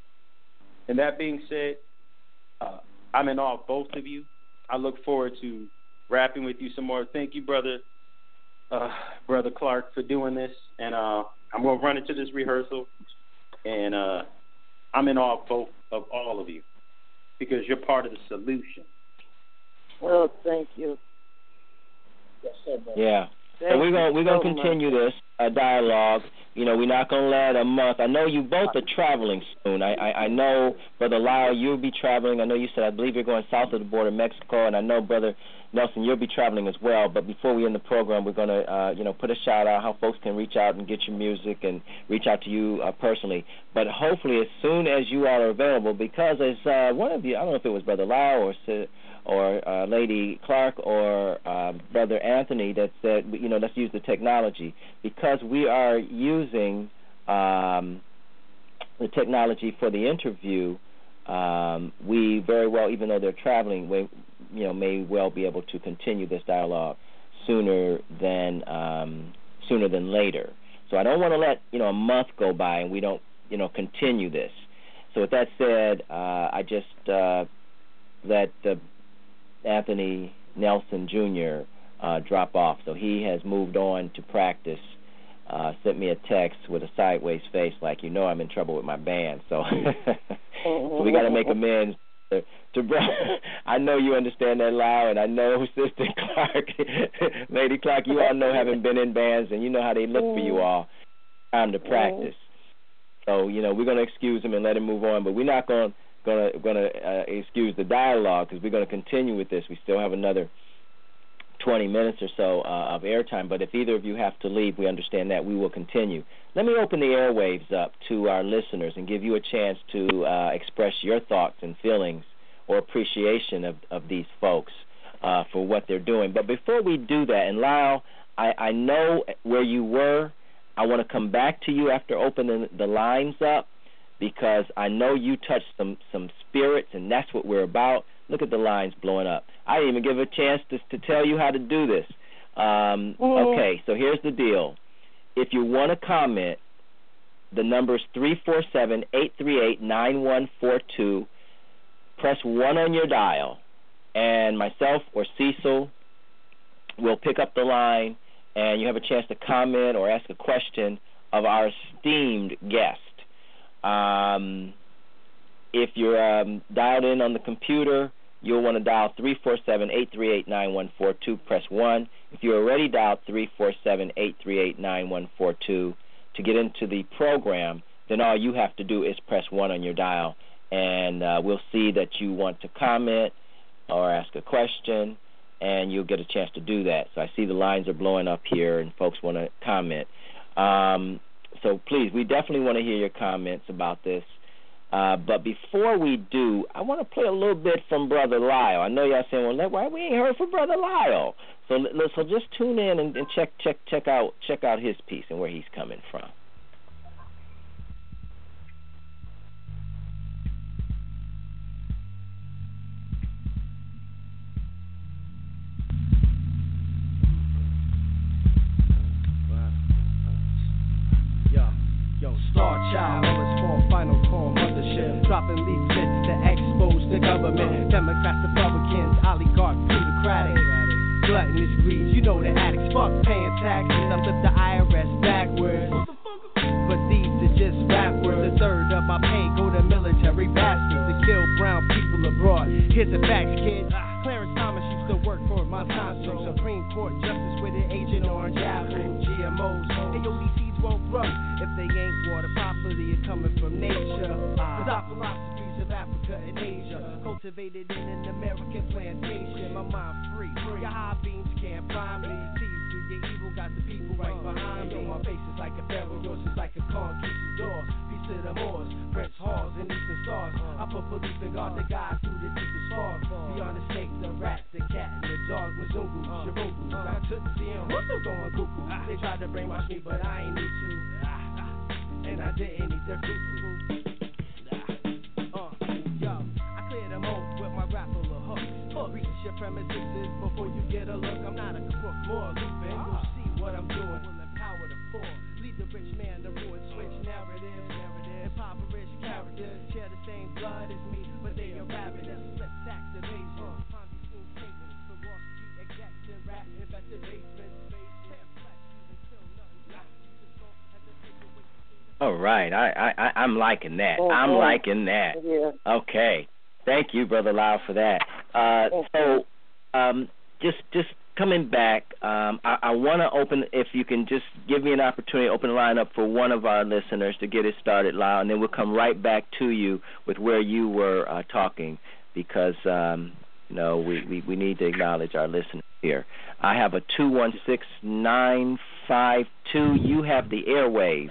And that being said, uh, I'm in awe of both of you. I look forward to rapping with you some more. Thank you, brother, uh, brother Clark, for doing this. And uh, I'm gonna run into this rehearsal, and uh, I'm in awe of both of all of you because you're part of the solution. Well, thank you. Yes, sir, brother. Yeah. Thank so we're gonna we're gonna so continue much. this uh, dialogue. You know, we're not gonna let a month. I know you both are traveling soon. I, I I know, Brother Lyle, you'll be traveling. I know you said I believe you're going south of the border, Mexico, and I know Brother Nelson, you'll be traveling as well. But before we end the program, we're gonna uh, you know put a shout out how folks can reach out and get your music and reach out to you uh, personally. But hopefully, as soon as you all are available, because as uh, one of you, I don't know if it was Brother Lyle or. or uh, Lady Clark or uh, Brother Anthony that said, you know, let's use the technology, because we are using um, the technology for the interview. Um, we very well, even though they're traveling, we, you know, may well be able to continue this dialogue sooner than um, sooner than later. So I don't want to let you know a month go by and we don't, you know, continue this. So with that said, uh, I just uh, let the Anthony Nelson Junior Uh, drop off. So he has moved on to practice, uh, sent me a text with a sideways face like, you know, I'm in trouble with my band. So, so we got to make amends. To, to bro- I know you understand that, Lyle, and I know Sister Clark, Lady Clark, you all know having been in bands, and you know how they look for you all. Time to practice. So, you know, we're going to excuse him and let him move on, but we're not going to Gonna gonna uh, excuse the dialogue because we're gonna continue with this. We still have another twenty minutes or so uh, of airtime. But if either of you have to leave, we understand that. We will continue. Let me open the airwaves up to our listeners and give you a chance to uh, express your thoughts and feelings or appreciation of, of these folks uh, for what they're doing. But before we do that, and Lyle, I, I know where you were. I want to come back to you after opening the lines up, because I know you touched some, some spirits, and that's what we're about. Look at the lines blowing up. I didn't even give a chance to, to tell you how to do this. Um, okay, so here's the deal. If you want to comment, the number is three four seven, eight three eight, nine one four two. Press one on your dial, and myself or Cecil will pick up the line, and you have a chance to comment or ask a question of our esteemed guest. Um, if you're um, dialed in on the computer, you'll want to dial three four seven, eight three eight, nine one four two, press one. If you're already dialed three four seven, eight three eight, nine one four two to get into the program, then all you have to do is press one on your dial, and uh, we'll see that you want to comment or ask a question, and you'll get a chance to do that. So I see the lines are blowing up here, and folks want to comment. Um, So please, we definitely want to hear your comments about this. Uh, but before we do, I want to play a little bit from Brother Lyle. I know y'all saying, well, why we ain't heard from Brother Lyle? So, so just tune in and, and check check check out check out his piece and where he's coming from. Yo, Star Child, all its form, final call, mothership. Dropping leaflets to expose the government. Democrats, Republicans, oligarchs, plutocratic. Gluttonous greed, you know the addicts. Fuck paying taxes, I flip the I R S backwards. But these are just rap words. A third of my pay go to military bastards to kill brown people abroad. Here's the facts, kid. Clarence Thomas used to work for Monsanto. Supreme Court Justice with an Agent Orange Apple. G M Os, A O D Cs won't run if they ain't water properly. It's coming from nature. Cause our philosophies of Africa and Asia, cultivated in an American plantation. My mind free, your high beams can't find me. See through your evil, got the people right behind me. My face is like a barrel, yours is like a conquistador door. Peace to the Moors, Prince Halls, and Eastern Stars. I put belief in God, the guide through the deepest fog. Beyond the snake, the rat, the cat, and the dog. Mzungu, Shirungu, I took see him, what's still going cuckoo? They tried to brainwash me, but I ain't need to. And I didn't need their cuckoo. Uh, yo, I clear them out with my rap full of hooks. Research your premises before you get a look. I'm not a crook, more looping. You'll see what I'm doing. Will empower the poor. Lead the rich man to ruin, switch narratives. Impoverished characters share the same blood as me, but they are ravenous. Split tax evasion. Ponzi scheme statements for Wall Street exaction. Rat invested basements. All right, I, I, I'm liking that. Oh, I'm oh. liking that. Yeah. Okay, thank you, Brother Lyle, for that. Uh, so, um, just just coming back, um, I, I want to open, if you can just give me an opportunity to open the line up for one of our listeners to get it started, Lyle, and then we'll come right back to you with where you were uh, talking, because um, you know we, we, we need to acknowledge our listeners here. I have a two one six nine five two. You have the airwaves.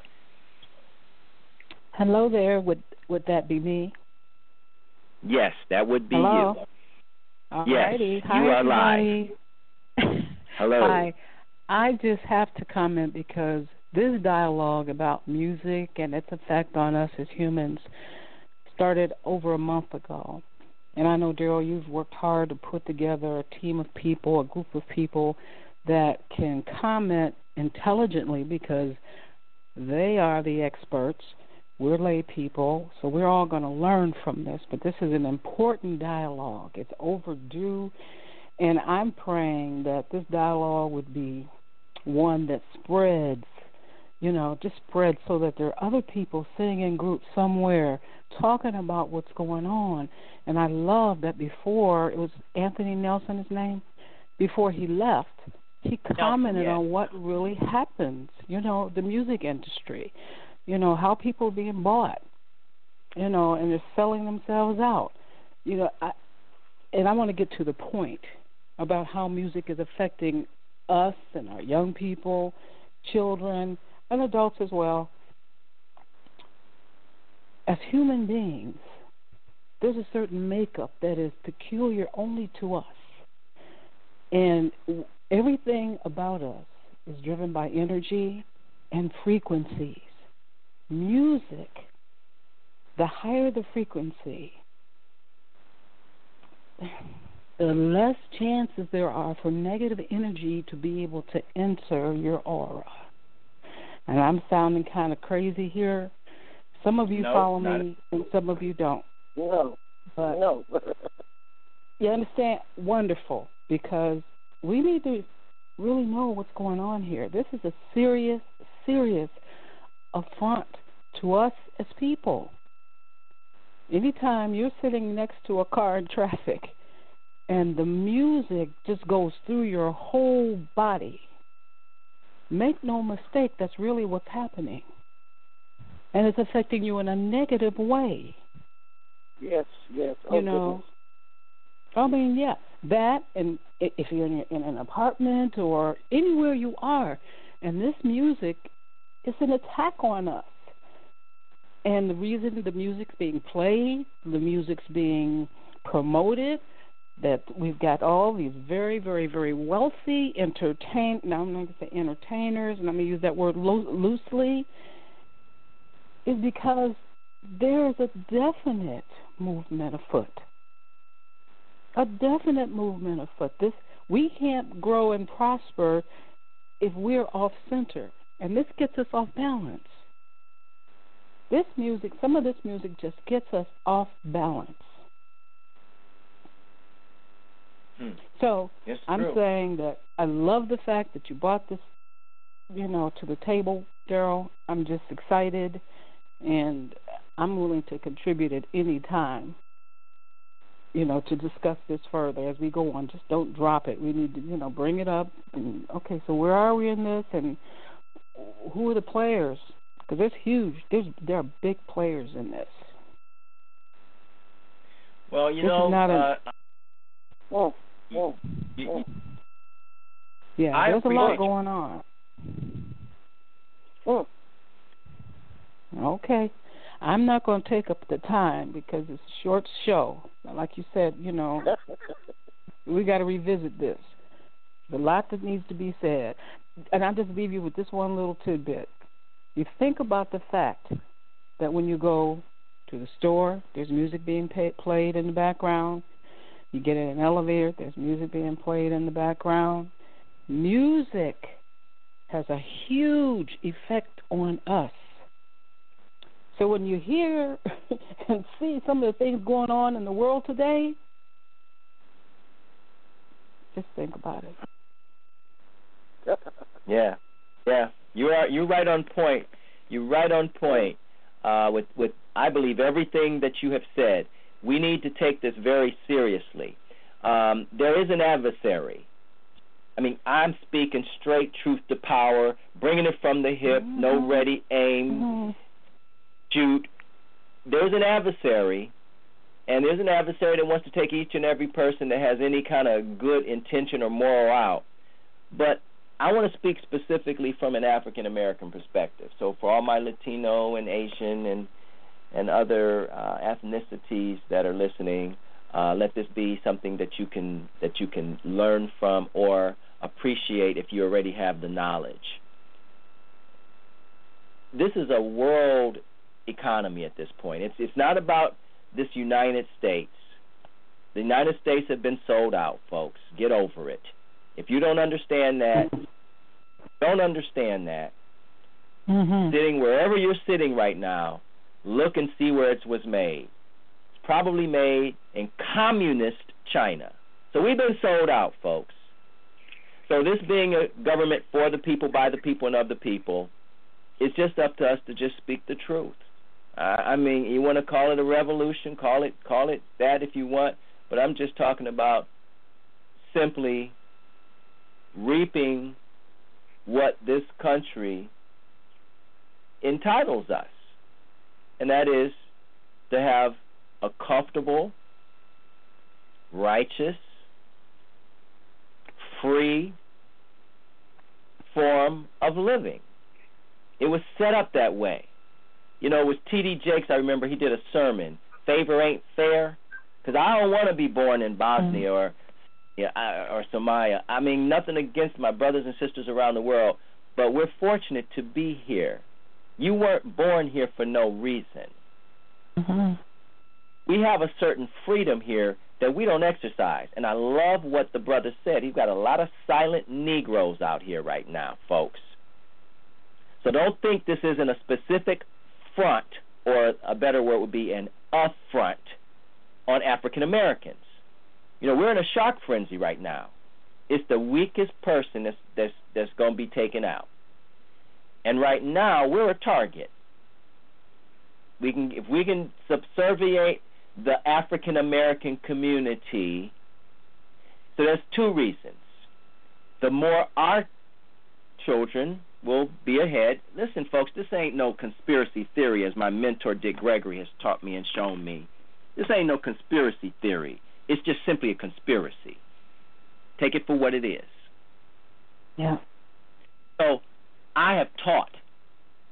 Hello there. Would would that be me? Yes, that would be Hello? you. All yes, righty. you Hi, are everybody. live. Hello. Hi. I just have to comment because this dialogue about music and its effect on us as humans started over a month ago. And I know, Daryl, you've worked hard to put together a team of people, a group of people that can comment intelligently because they are the experts. We're lay people, so we're all going to learn from this. But this is an important dialogue. It's overdue. And I'm praying that this dialogue would be one that spreads, you know, just spreads so that there are other people sitting in groups somewhere talking about what's going on. And I love that before, it was Anthony Nelson, his name, before he left, he commented Nelson, yeah. on what really happens, you know, the music industry, you know, how people are being bought, you know, and they're selling themselves out. You know, I, and I want to get to the point about how music is affecting us and our young people, children, and adults as well. As human beings, there's a certain makeup that is peculiar only to us. And everything about us is driven by energy and frequencies. Music, the higher the frequency, the less chances there are for negative energy to be able to enter your aura. And I'm sounding kind of crazy here. Some of you no, follow me, a- and some of you don't. No, but no. You understand? Wonderful, because we need to really know what's going on here. This is a serious, serious affront to us as people. Anytime you're sitting next to a car in traffic and the music just goes through your whole body, make no mistake, that's really what's happening. And it's affecting you in a negative way. Yes, yes. Oh, you know, goodness. I mean, yeah, that, and if you're in, in an apartment or anywhere you are, and this music is an attack on us. And the reason the music's being played, the music's being promoted, that we've got all these very, very, very wealthy entertain. Now I'm not going to say entertainers, and I'm going to use that word lo- loosely, is because there is a definite movement afoot. A definite movement afoot. This we can't grow and prosper if we're off center, and this gets us off balance. This music, some of this music just gets us off balance. Hmm. So It's I'm true. saying that I love the fact that you brought this, you know, to the table, Daryl. I'm just excited, and I'm willing to contribute at any time, you know, to discuss this further as we go on. Just don't drop it. We need to, you know, bring it up. And, okay, so where are we in this, and who are the players? Because it's huge. There's, there are big players in this. Well, you this know, is not uh, a, oh, oh, you, oh. you, yeah, I there's a lot appreciate- going on. Oh. Okay. I'm not going to take up the time because it's a short show. Like you said, you know, we got to revisit this. There's a lot that needs to be said. And I'll just leave you with this one little tidbit. You think about the fact that when you go to the store, there's music being pay- played in the background. You get in an elevator, there's music being played in the background. Music has a huge effect on us. So when you hear and see some of the things going on in the world today, just think about it. Yeah, yeah, you are. You're right on point. You're right on point uh, with with I believe everything that you have said. We need to take this very seriously. Um, there is an adversary. I mean, I'm speaking straight truth to power, bringing it from the hip, mm-hmm. no ready, aim, mm-hmm. shoot. There's an adversary, and there's an adversary that wants to take each and every person that has any kind of good intention or moral out. But I want to speak specifically from an African American perspective. So for all my Latino and Asian and and other uh, ethnicities that are listening, uh, let this be something that you can that you can learn from or appreciate if you already have the knowledge. This is a world economy at this point. It's it's not about this United States. The United States have been sold out, folks. Get over it. If you don't understand that, don't understand that, mm-hmm. sitting wherever you're sitting right now, look and see where it was made. It's probably made in communist China. So we've been sold out, folks. So this being a government for the people, by the people, and of the people, it's just up to us to just speak the truth. Uh, I mean, you want to call it a revolution, call it call it that if you want, but I'm just talking about simply reaping what this country entitles us, and that is to have a comfortable, righteous, free form of living. It was set up that way. You know, it was T D Jakes, I remember he did a sermon, Favor Ain't Fair, because I don't want to be born in Bosnia mm-hmm. or Yeah, or Somalia. I mean, nothing against my brothers and sisters around the world, but we're fortunate to be here. You weren't born here for no reason. Mm-hmm. We have a certain freedom here that we don't exercise, and I love what the brother said. He's got a lot of silent Negroes out here right now, folks. So don't think this isn't a specific front, or a better word would be an affront on African Americans. You know, we're in a shock frenzy right now. It's the weakest person that's that's, that's going to be taken out. And right now, we're a target. We can, if we can subserviate the African American community, so there's two reasons. The more our children will be ahead. Listen, folks, this ain't no conspiracy theory, as my mentor Dick Gregory has taught me and shown me. This ain't no conspiracy theory. It's just simply a conspiracy. Take it for what it is. Yeah. So I have taught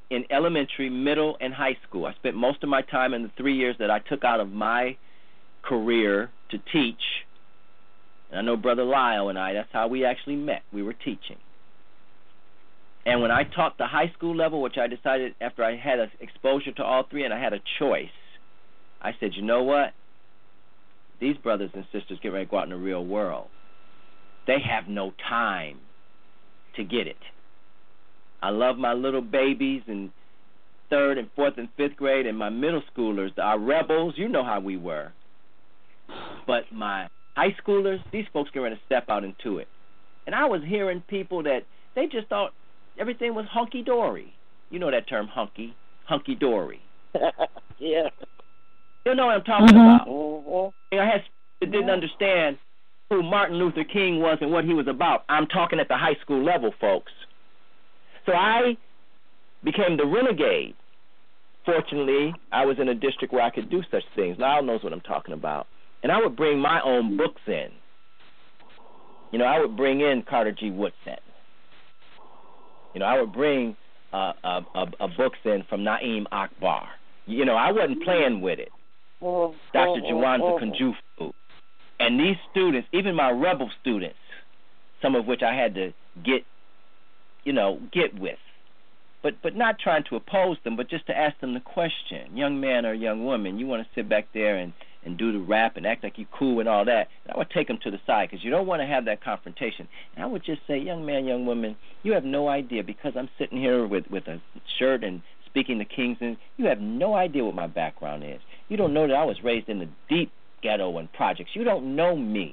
in elementary, middle, and high school. I spent most of my time in the three years that I took out of my career to teach. And I know Brother Lyle and I, that's how we actually met. We were teaching. And when I taught the high school level, which I decided after I had a exposure to all three and I had a choice, I said, you know what? These brothers and sisters get ready to go out in the real world. They have no time to get it. I love my little babies in third and fourth and fifth grade and my middle schoolers, our rebels, you know how we were. But my high schoolers, these folks get ready to step out into it. And I was hearing people that they just thought everything was hunky-dory. You know that term, hunky, hunky-dory. Yeah. You know what I'm talking mm-hmm. about. Mm-hmm. I had that didn't understand who Martin Luther King was and what he was about. I'm talking at the high school level, folks. So I became the renegade. Fortunately, I was in a district where I could do such things. Lyle knows what I'm talking about. And I would bring my own books in. You know, I would bring in Carter G. Woodson. You know, I would bring uh, uh, uh, uh, books in from Naeem Akbar. You know, I wasn't playing with it. Doctor Jawanza Kunjufu. And these students, even my rebel students, some of which I had to get, you know, get with. But but not trying to oppose them, but just to ask them the question. Young man or young woman, you want to sit back there and, and do the rap and act like you cool and all that. And I would take them to the side because you don't want to have that confrontation. And I would just say, young man, young woman, you have no idea because I'm sitting here with, with a shirt and speaking the King's, and you have no idea what my background is. You don't know that I was raised in the deep ghetto and projects. You don't know me.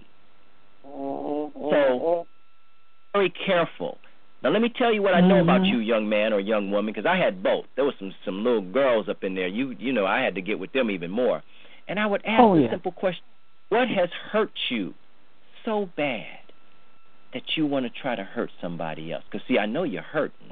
So, very careful. Now, let me tell you what I know mm-hmm. about you, young man or young woman, because I had both. There were some, some little girls up in there. You you know, I had to get with them even more. And I would ask oh, the yeah. simple question, what has hurt you so bad that you want to try to hurt somebody else? Because, see, I know you're hurting.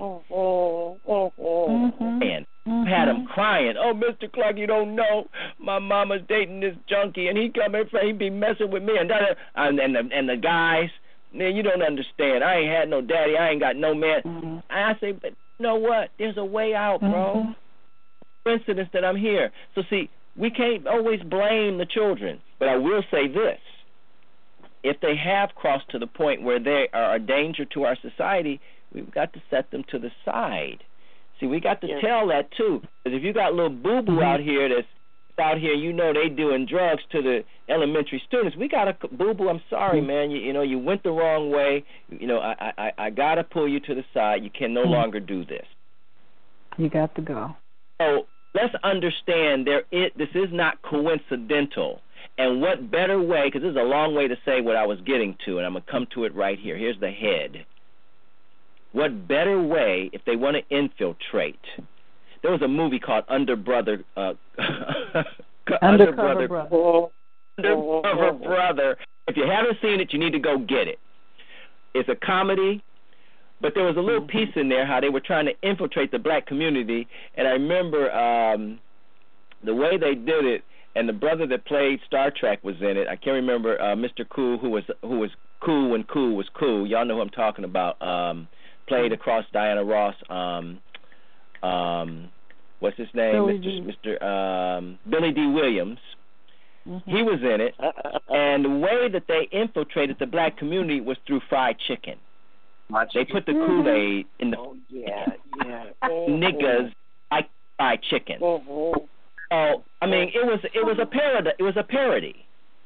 Mm-hmm. And I had them crying, oh, Mister Clark, you don't know, my mama's dating this junkie, and he come in, he be messing with me. And, and, and, the, and the guys, man, you don't understand. I ain't had no daddy. I ain't got no man. Mm-hmm. I say, but you know what? There's a way out, bro. Mm-hmm. Coincidence that I'm here. So, see, we can't always blame the children. But I will say this. If they have crossed to the point where they are a danger to our society, we've got to set them to the side. See, we got to yes. tell that, too. Because if you got little boo-boo mm-hmm. out here that's out here, you know they doing drugs to the elementary students. We got to, boo-boo, I'm sorry, mm-hmm. man. You, you know, you went the wrong way. You know, I I, I got to pull you to the side. You can no mm-hmm. longer do this. You got to go. So let's understand there. It this is not coincidental. And what better way, because this is a long way to say what I was getting to, and I'm going to come to it right here. Here's the head. What better way, if they want to infiltrate? There was a movie called Under Brother. Uh, Undercover Brother. Brother. Undercover Brother. If you haven't seen it, you need to go get it. It's a comedy, but there was a little piece in there how they were trying to infiltrate the black community, and I remember um, the way they did it. And the brother that played Star Trek was in it. I can't remember uh, Mister Cool, who was who was cool when cool was cool. Y'all know who I'm talking about. Um, played across Diana Ross. Um, um, what's his name? Billy Mister D. Mister Um, Billy D. Williams. Mm-hmm. He was in it. And the way that they infiltrated the black community was through fried chicken. My they chicken. put the Kool-Aid in the oh, yeah, yeah. niggas like fried chicken. Mm-hmm. Oh, I mean, it was it was a parody. It was a parody.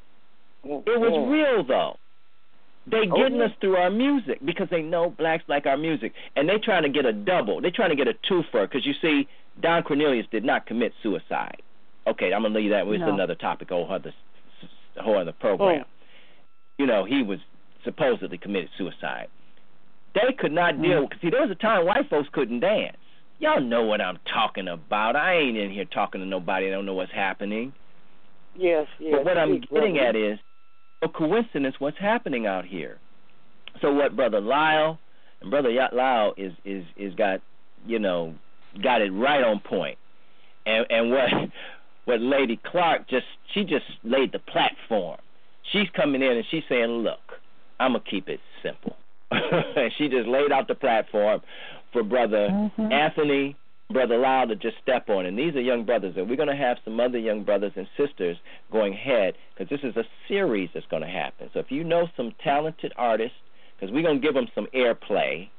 It was real though. They getting us through our music because they know blacks like our music, and they trying to get a double. They trying to get a twofer because you see, Don Cornelius did not commit suicide. Okay, I'm gonna leave that. It's no. another topic. Whole other, whole other program. Oh. You know, he was supposedly committed suicide. They could not mm. deal. Cause see, there was a time white folks couldn't dance. Y'all know what I'm talking about. I ain't in here talking to nobody. I don't know what's happening. Yes, yes. But what I'm yes, getting brother. at is a coincidence what's happening out here. So what Brother Lyle and Brother Lyle is is is got, you know, got it right on point. And and what what Lady Clark just she just laid the platform. She's coming in and she's saying, look, I'm gonna keep it simple. And she just laid out the platform for Brother mm-hmm. Anthony Brother Lyle to just step on. And these are young brothers, and we're going to have some other young brothers and sisters going ahead, because this is a series that's going to happen. So if you know some talented artists, because we're going to give them some airplay,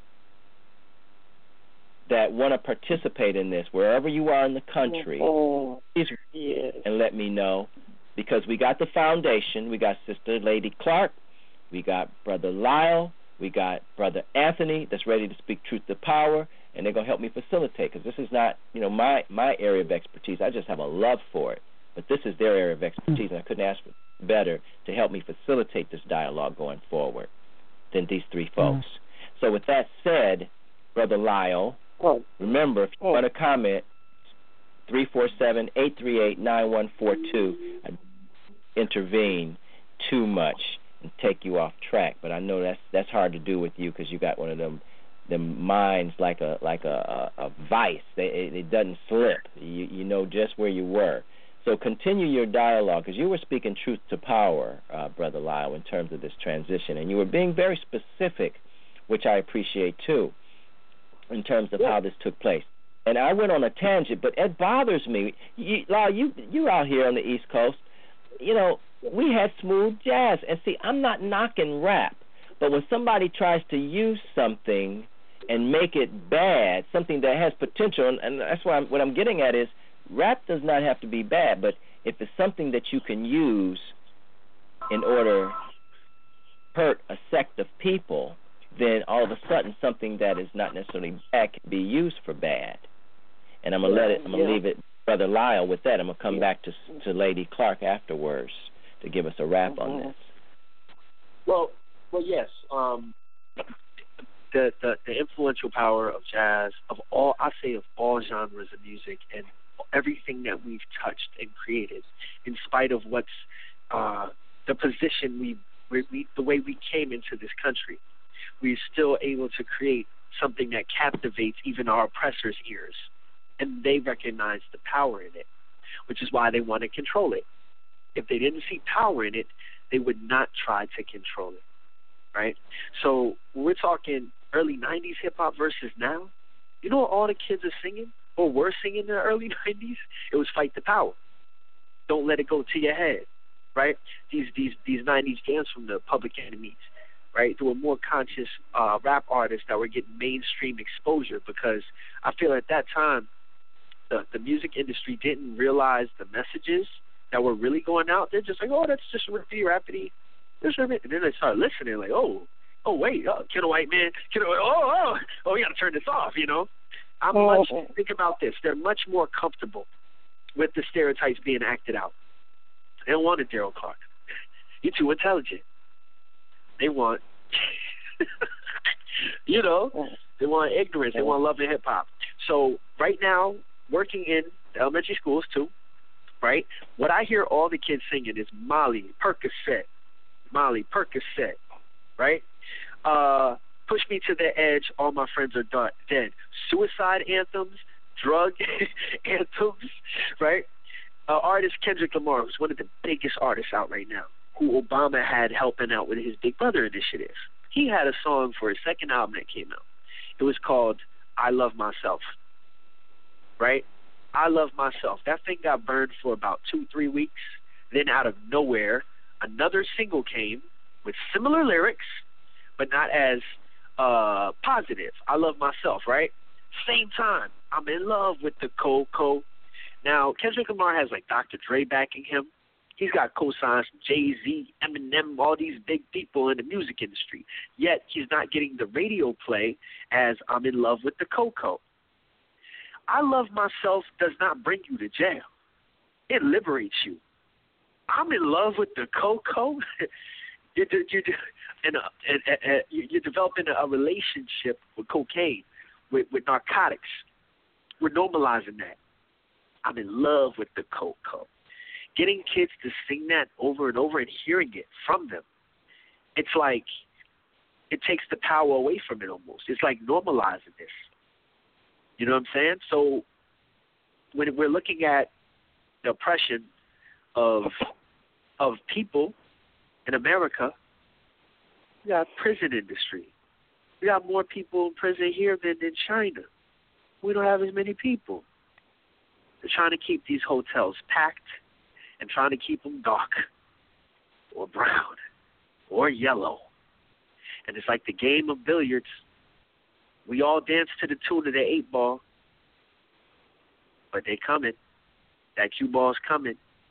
that want to participate in this, wherever you are in the country, oh, please yes. and let me know, because we got the foundation. We got Sister Lady Clark, we got Brother Lyle, we got Brother Anthony that's ready to speak truth to power, and they're going to help me facilitate, because this is not, you know, my, my area of expertise. I just have a love for it, but this is their area of expertise, and I couldn't ask for better to help me facilitate this dialogue going forward than these three folks. Mm. So with that said, Brother Lyle, oh. remember, if you oh. want to comment, three four seven, eight three eight, nine one four two, I intervene too much and take you off track, but I know that's that's hard to do with you, because you got one of them them minds like a like a, a, a vice. They, it, it doesn't slip. You you know just where you were. So continue your dialogue, because you were speaking truth to power, uh, Brother Lyle, in terms of this transition, and you were being very specific, which I appreciate too, in terms of yeah. how this took place. And I went on a tangent, but it bothers me. You, Lyle, you you out here on the East Coast, you know, we had smooth jazz, and see, I'm not knocking rap, but when somebody tries to use something and make it bad, something that has potential, and, and that's why I'm, what I'm getting at is, rap does not have to be bad, but if it's something that you can use in order to hurt a sect of people, then all of a sudden something that is not necessarily bad can be used for bad. And I'm gonna yeah, let it. I'm gonna yeah. leave it, Brother Lyle, with that. I'm gonna come yeah. back to to Lady Clark afterwards to give us a wrap mm-hmm. on this. Well, well, yes. Um, the, the the influential power of jazz, of all I say, of all genres of music, and everything that we've touched and created, in spite of what's uh, the position we, we, the way we came into this country, we're still able to create something that captivates even our oppressors' ears, and they recognize the power in it, which is why they want to control it. If they didn't see power in it, they would not try to control it, right? So we're talking early nineties hip-hop versus now. You know what all the kids are singing? Or were singing in the early nineties, it was Fight the Power. Don't let it go to your head, right? These these these nineties jams from the Public Enemies, right? There were more conscious uh, rap artists that were getting mainstream exposure, because I feel at that time the, the music industry didn't realize the messages that were really going out. They're just like, oh, that's just rippy, rappity. And then they started listening, like, oh, oh, wait, oh, Kid a White Man, Kid a White, oh, oh, oh, we got to turn this off, you know? I'm much, think about this. They're much more comfortable with the stereotypes being acted out. They don't want a Daryl Clark. You're too intelligent. They want, you know, they want ignorance. They want love and hip-hop. So right now, working in the elementary schools, too, right, what I hear all the kids singing is Molly, Percocet, Molly, Percocet, right? Uh... Push me to the edge, all my friends are dead. Suicide anthems, drug anthems, right? Uh, artist Kendrick Lamar, who's one of the biggest artists out right now, who Obama had helping out with his Big Brother initiative. He had a song for his second album that came out. It was called I Love Myself, right? I Love Myself. That thing got burned for about two, three weeks. Then out of nowhere, another single came with similar lyrics, but not as Uh, positive. I Love Myself, right? Same time, I'm in love with the Coco. Now, Kendrick Lamar has like Doctor Dre backing him. He's got cosigns from Jay-Z, Eminem, all these big people in the music industry. Yet, he's not getting the radio play as I'm in love with the Coco. I Love Myself does not bring you to jail. It liberates you. I'm in love with the Coco. you, you, you, And, uh, and, and, and you're developing a relationship with cocaine, with, with narcotics. We're normalizing that. I'm in love with the Coco. Getting kids to sing that over and over and hearing it from them, it's like it takes the power away from it almost. It's like normalizing this. You know what I'm saying? So when we're looking at the oppression of of people in America, we got prison industry. We got more people in prison here than in China. we don't have as many people. They're trying to keep these hotels packed and trying to keep them dark or brown or yellow. And it's like the game of billiards. We all dance to the tune of the eight ball, but they coming. That cue ball's coming.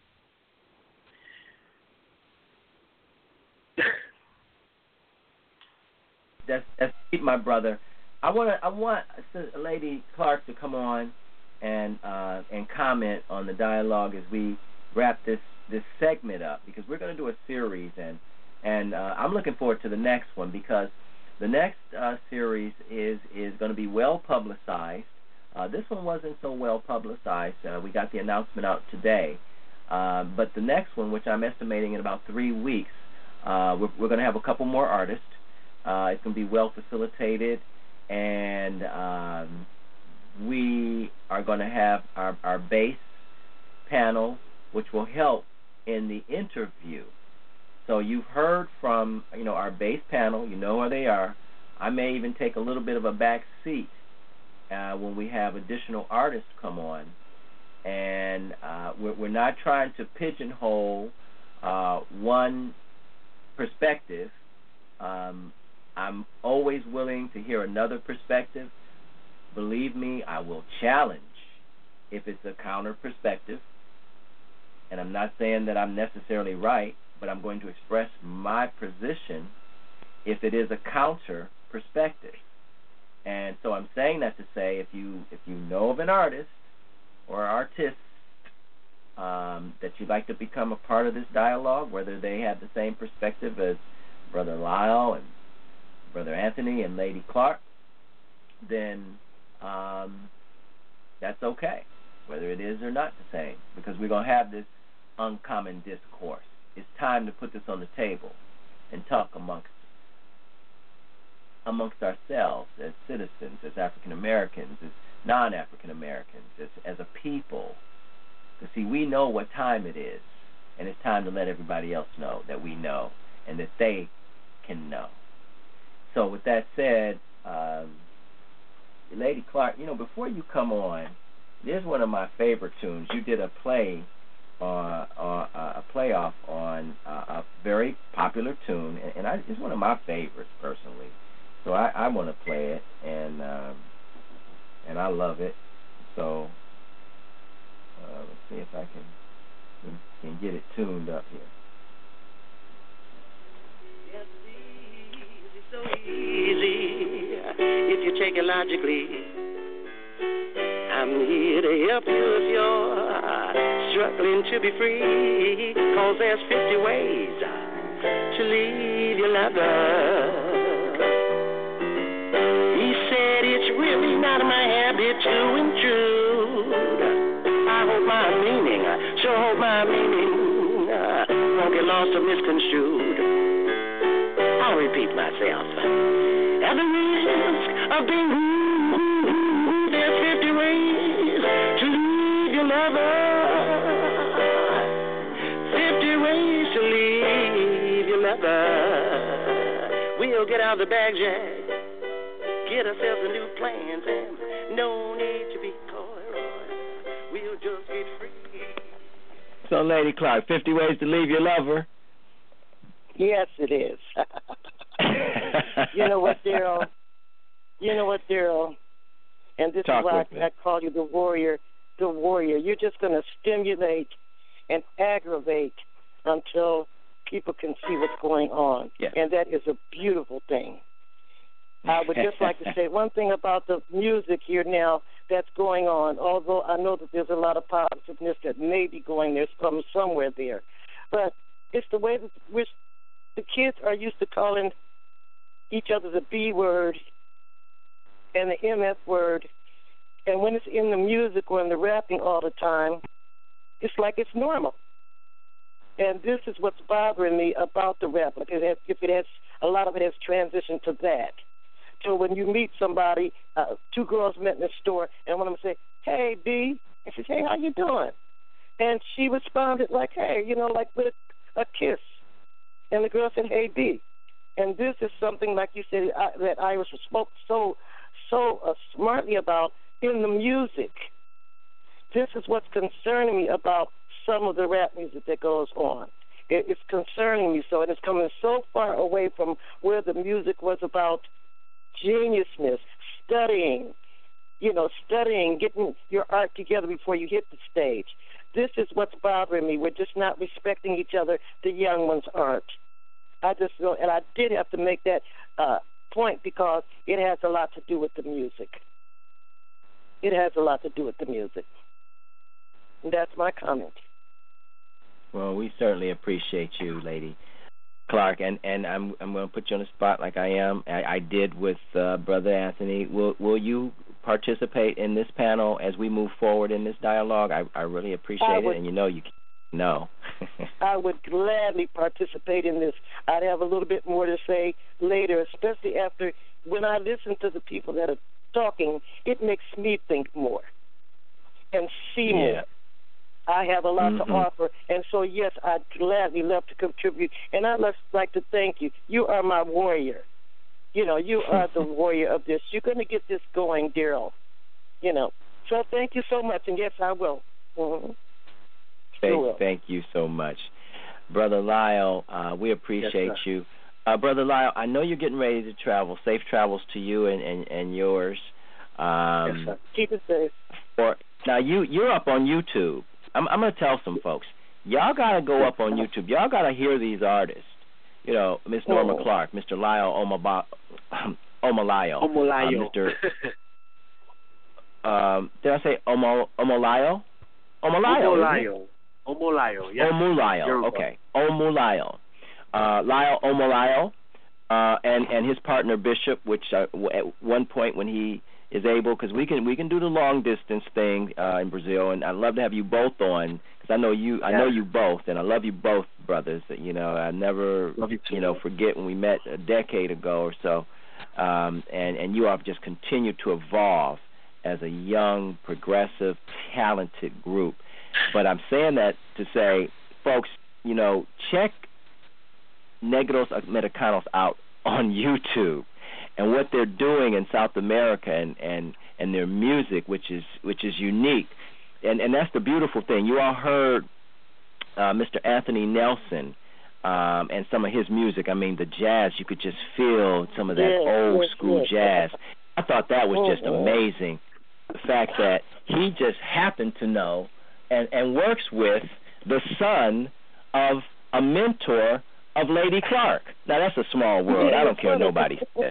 That's that's sweet, my brother. I want to I want Lady Clark to come on and uh, and comment on the dialogue as we wrap this, this segment up, because we're going to do a series, and and uh, I'm looking forward to the next one, because the next uh, series is is going to be well publicized. Uh, this one wasn't so well publicized. Uh, we got the announcement out today, uh, but the next one, which I'm estimating in about three weeks, uh, we're, we're going to have a couple more artists. Uh, it's going to be well facilitated, and um, we are going to have our, our bass panel, which will help in the interview. So you've heard from, you know, our bass panel. You know where they are. I may even take a little bit of a back seat uh, when we have additional artists come on, and uh, we're, we're not trying to pigeonhole uh, one perspective. Um, I'm always willing to hear another perspective. Believe me, I will challenge if it's a counter perspective. And I'm not saying that I'm necessarily right, but I'm going to express my position if it is a counter perspective. And so I'm saying that to say, if you if you know of an artist or artist um, that you'd like to become a part of this dialogue, whether they have the same perspective as Brother Lyle and Brother Anthony and Lady Clark, then um, that's okay, whether it is or not the same, because we're going to have this uncommon discourse. It's time to put this on the table and talk amongst amongst ourselves as citizens, as African Americans, as non-African Americans, as, as a people. Because, see, we know what time it is, and it's time to let everybody else know that we know and that they can know. So with that said, um, Lady Clark, you know, before you come on, there's one of my favorite tunes. You did a play, uh, uh, a playoff on uh, a very popular tune, and, and I, it's one of my favorites personally. So I, I want to play it, and um, and I love it. So uh, let's see if I can can get it tuned up here. So easy if you take it logically. I'm here to help you if you're struggling to be free, 'cause there's fifty ways to leave your lover. He said it's really not my habit to intrude. I hope my meaning, sure hope my meaning won't get lost or misconstrued. I'll repeat myself. At the risk of being rude, there's fifty ways to leave your lover. Fifty ways to leave your lover. We'll get out of the bag, Jack. Get ourselves a new plans, and no need to be coy, Roy. We'll just get free. So, Lady Clark, fifty ways to leave your lover. Yes, it is. You know what, Daryl? You know what, Daryl? And this Talk is why with I, I call you the warrior. The warrior. You're just going to stimulate and aggravate until people can see what's going on. Yes. And that is a beautiful thing. I would just like to say one thing about the music here now that's going on, although I know that there's a lot of positiveness that may be going there from somewhere there. But it's the way that we're the kids are used to calling each other the B word and the M F word, and when it's in the music or in the rapping all the time, it's like it's normal. And this is what's bothering me about the rap. Like it has, if it has, a lot of it has transitioned to that. So when you meet somebody, uh, two girls met in the store, and one of them say, "Hey, B," and she says, "Hey, how you doing?" And she responded like, "Hey," you know, like with a kiss. And the girl said, "Hey, B." And this is something, like you said, I, that Iris spoke so so uh, smartly about, in the music. This is what's concerning me about some of the rap music that goes on. It, it's concerning me so, and it's coming so far away from where the music was about geniusness, studying, you know, studying, getting your art together before you hit the stage. This is what's bothering me. We're just not respecting each other, the young ones' art. I just feel, and I did have to make that uh, point because it has a lot to do with the music. It has a lot to do with the music. And that's my comment. Well, we certainly appreciate you, Lady Clark, and, and I'm I'm going to put you on the spot like I am. I, I did with uh, Brother Anthony. Will will you participate in this panel as we move forward in this dialogue? I I really appreciate I it, would, and you know you can. No. I would gladly participate in this. I'd have a little bit more to say later, especially after when I listen to the people that are talking. It makes me think more and see yeah. more. I have a lot mm-hmm. to offer, and so, yes, I'd gladly love to contribute. And I'd just like to thank you. You are my warrior. You know, you are the warrior of this. You're going to get this going, Daryl. You know, so thank you so much, and, yes, I will. Mm-hmm. Thank, will. thank you so much. Brother Lyle, uh, we appreciate yes, you. Uh, Brother Lyle, I know you're getting ready to travel. Safe travels to you and, and, and yours. Um, yes, sir. Keep it safe. Or, now, you, you're up on YouTube. I'm, I'm going to tell some folks, y'all got to go up on YouTube. Y'all got to hear these artists. You know, Miss Norma oh. Clark, Mister Lyle Omaba, Omalayo. Omalayo. Uh, Mister um, did I say Omo, Omalayo? Omalayo. Omalayo. Omalayo, yes. Omulayo, okay. Omulayo. Uh, Lyle Omalayo, uh, and, and his partner Bishop, which uh, w- at one point when he is able, because we can we can do the long distance thing uh, in Brazil, and I'd love to have you both on, because I know you I yeah. know you both, and I love you both, brothers. You know, I never love you, too. you know forget when we met a decade ago or so, um, and and you all have just continued to evolve as a young, progressive, talented group. But I'm saying that to say, folks, you know, check Negros Americanos out on YouTube. And what they're doing in South America and, and, and their music, which is which is unique, and and that's the beautiful thing. You all heard uh, Mister Anthony Nelson um, and some of his music. I mean, the jazz, you could just feel some of that yes, old yes, school yes. jazz. I thought that was just mm-hmm. amazing. The fact that he just happened to know and, and works with the son of a mentor of Lady Clark. Now, that's a small world. I don't care what nobody says.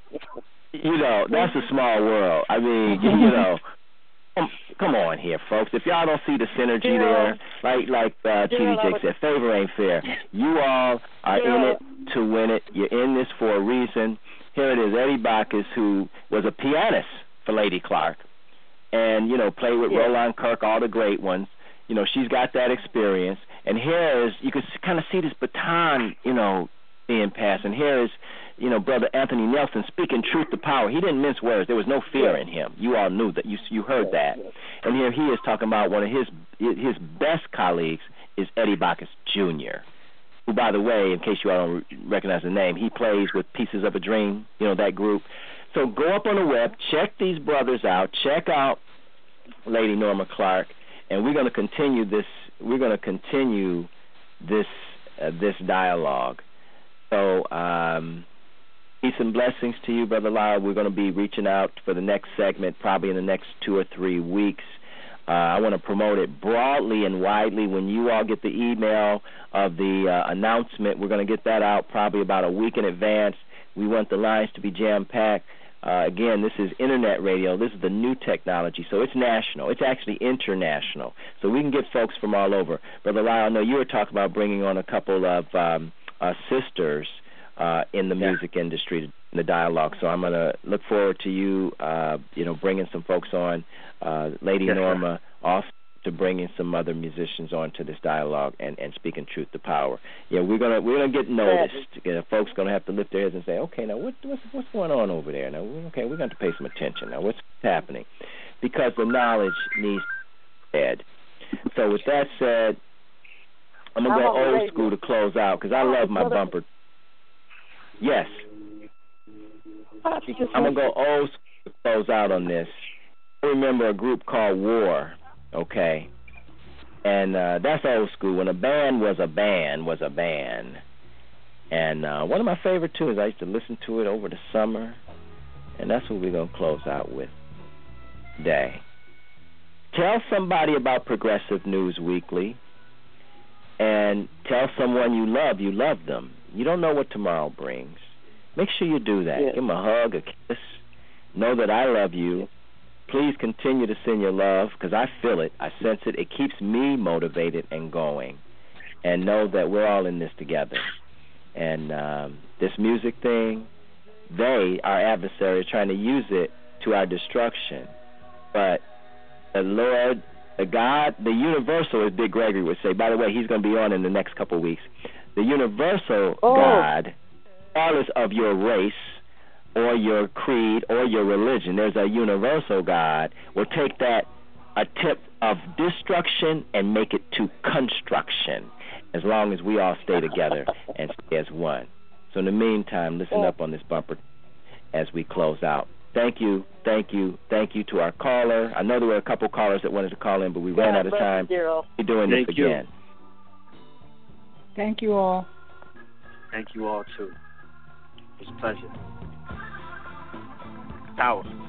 You know, that's a small world. I mean, you know, come, come on here, folks. If y'all don't see the synergy yeah. there, like like uh, T D J said, favor ain't fair. You all are yeah. in it to win it. You're in this for a reason. Here it is, Eddie Bacchus, who was a pianist for Lady Clark and, you know, played with yeah. Roland Kirk, all the great ones. You know, she's got that experience. And here is, you can kind of see this baton, you know, being passed. And here is, you know, Brother Anthony Nelson speaking truth to power. He didn't mince words. There was no fear in him. You all knew that. You you heard that. And here he is talking about one of his his best colleagues is Eddie Bacchus Junior, who, by the way, in case you all don't recognize the name, he plays with Pieces of a Dream, you know, that group. So go up on the web, check these brothers out, check out Lady Norma Clark, and we're going to continue this. We're going to continue this uh, this dialogue. So, um, peace and blessings to you, Brother Lyle. We're going to be reaching out for the next segment, probably in the next two or three weeks. Uh, I want to promote it broadly and widely. When you all get the email of the uh, announcement, we're going to get that out probably about a week in advance. We want the lines to be jam-packed. Uh, again, this is internet radio. This is the new technology, so it's national. It's actually international, so we can get folks from all over. Brother Lyle, I know you were talking about bringing on a couple of um, uh, sisters uh, in the yeah. music industry in the dialogue, so I'm going to look forward to you, uh, you know, bringing some folks on. Uh, Lady yes, Norma, also to bringing some other musicians onto this dialogue and, and speaking truth to power. Yeah, we're gonna we're gonna get noticed. You know, folks gonna have to lift their heads and say, okay, now what, what's what's going on over there? Now, okay, we're going to pay some attention. Now, what's happening? Because the knowledge needs to be said. So with that said, I'm gonna go old school to close out because I love my bumper. Yes, I'm gonna go old school to close out on this. remember a group called War, okay? And uh, that's old school. When a band was a band, was a band. And uh, one of my favorite tunes, I used to listen to it over the summer, and that's what we're going to close out with today. Tell somebody about Progressive News Weekly, and tell someone you love you love them. You don't know what tomorrow brings. Make sure you do that. Yes. Give them a hug, a kiss. Know that I love you. Please continue to send your love, because I feel it. I sense it. It keeps me motivated and going. And know that we're all in this together. And um, this music thing, they, our adversaries, are trying to use it to our destruction. But the Lord, the God, the universal, as Big Gregory would say, by the way, he's going to be on in the next couple of weeks, the universal oh. God, regardless of your race or your creed or your religion, there's a universal God, will take that, a tip of destruction, and make it to construction, as long as we all stay together and stay as one. So in the meantime, listen up on this bumper as we close out. Thank you, thank you, thank you to our caller. I know there were a couple callers that wanted to call in, but we ran yeah, out of time. We're doing thank this you. again. Thank you all. Thank you all, too. It was a pleasure. Powerful.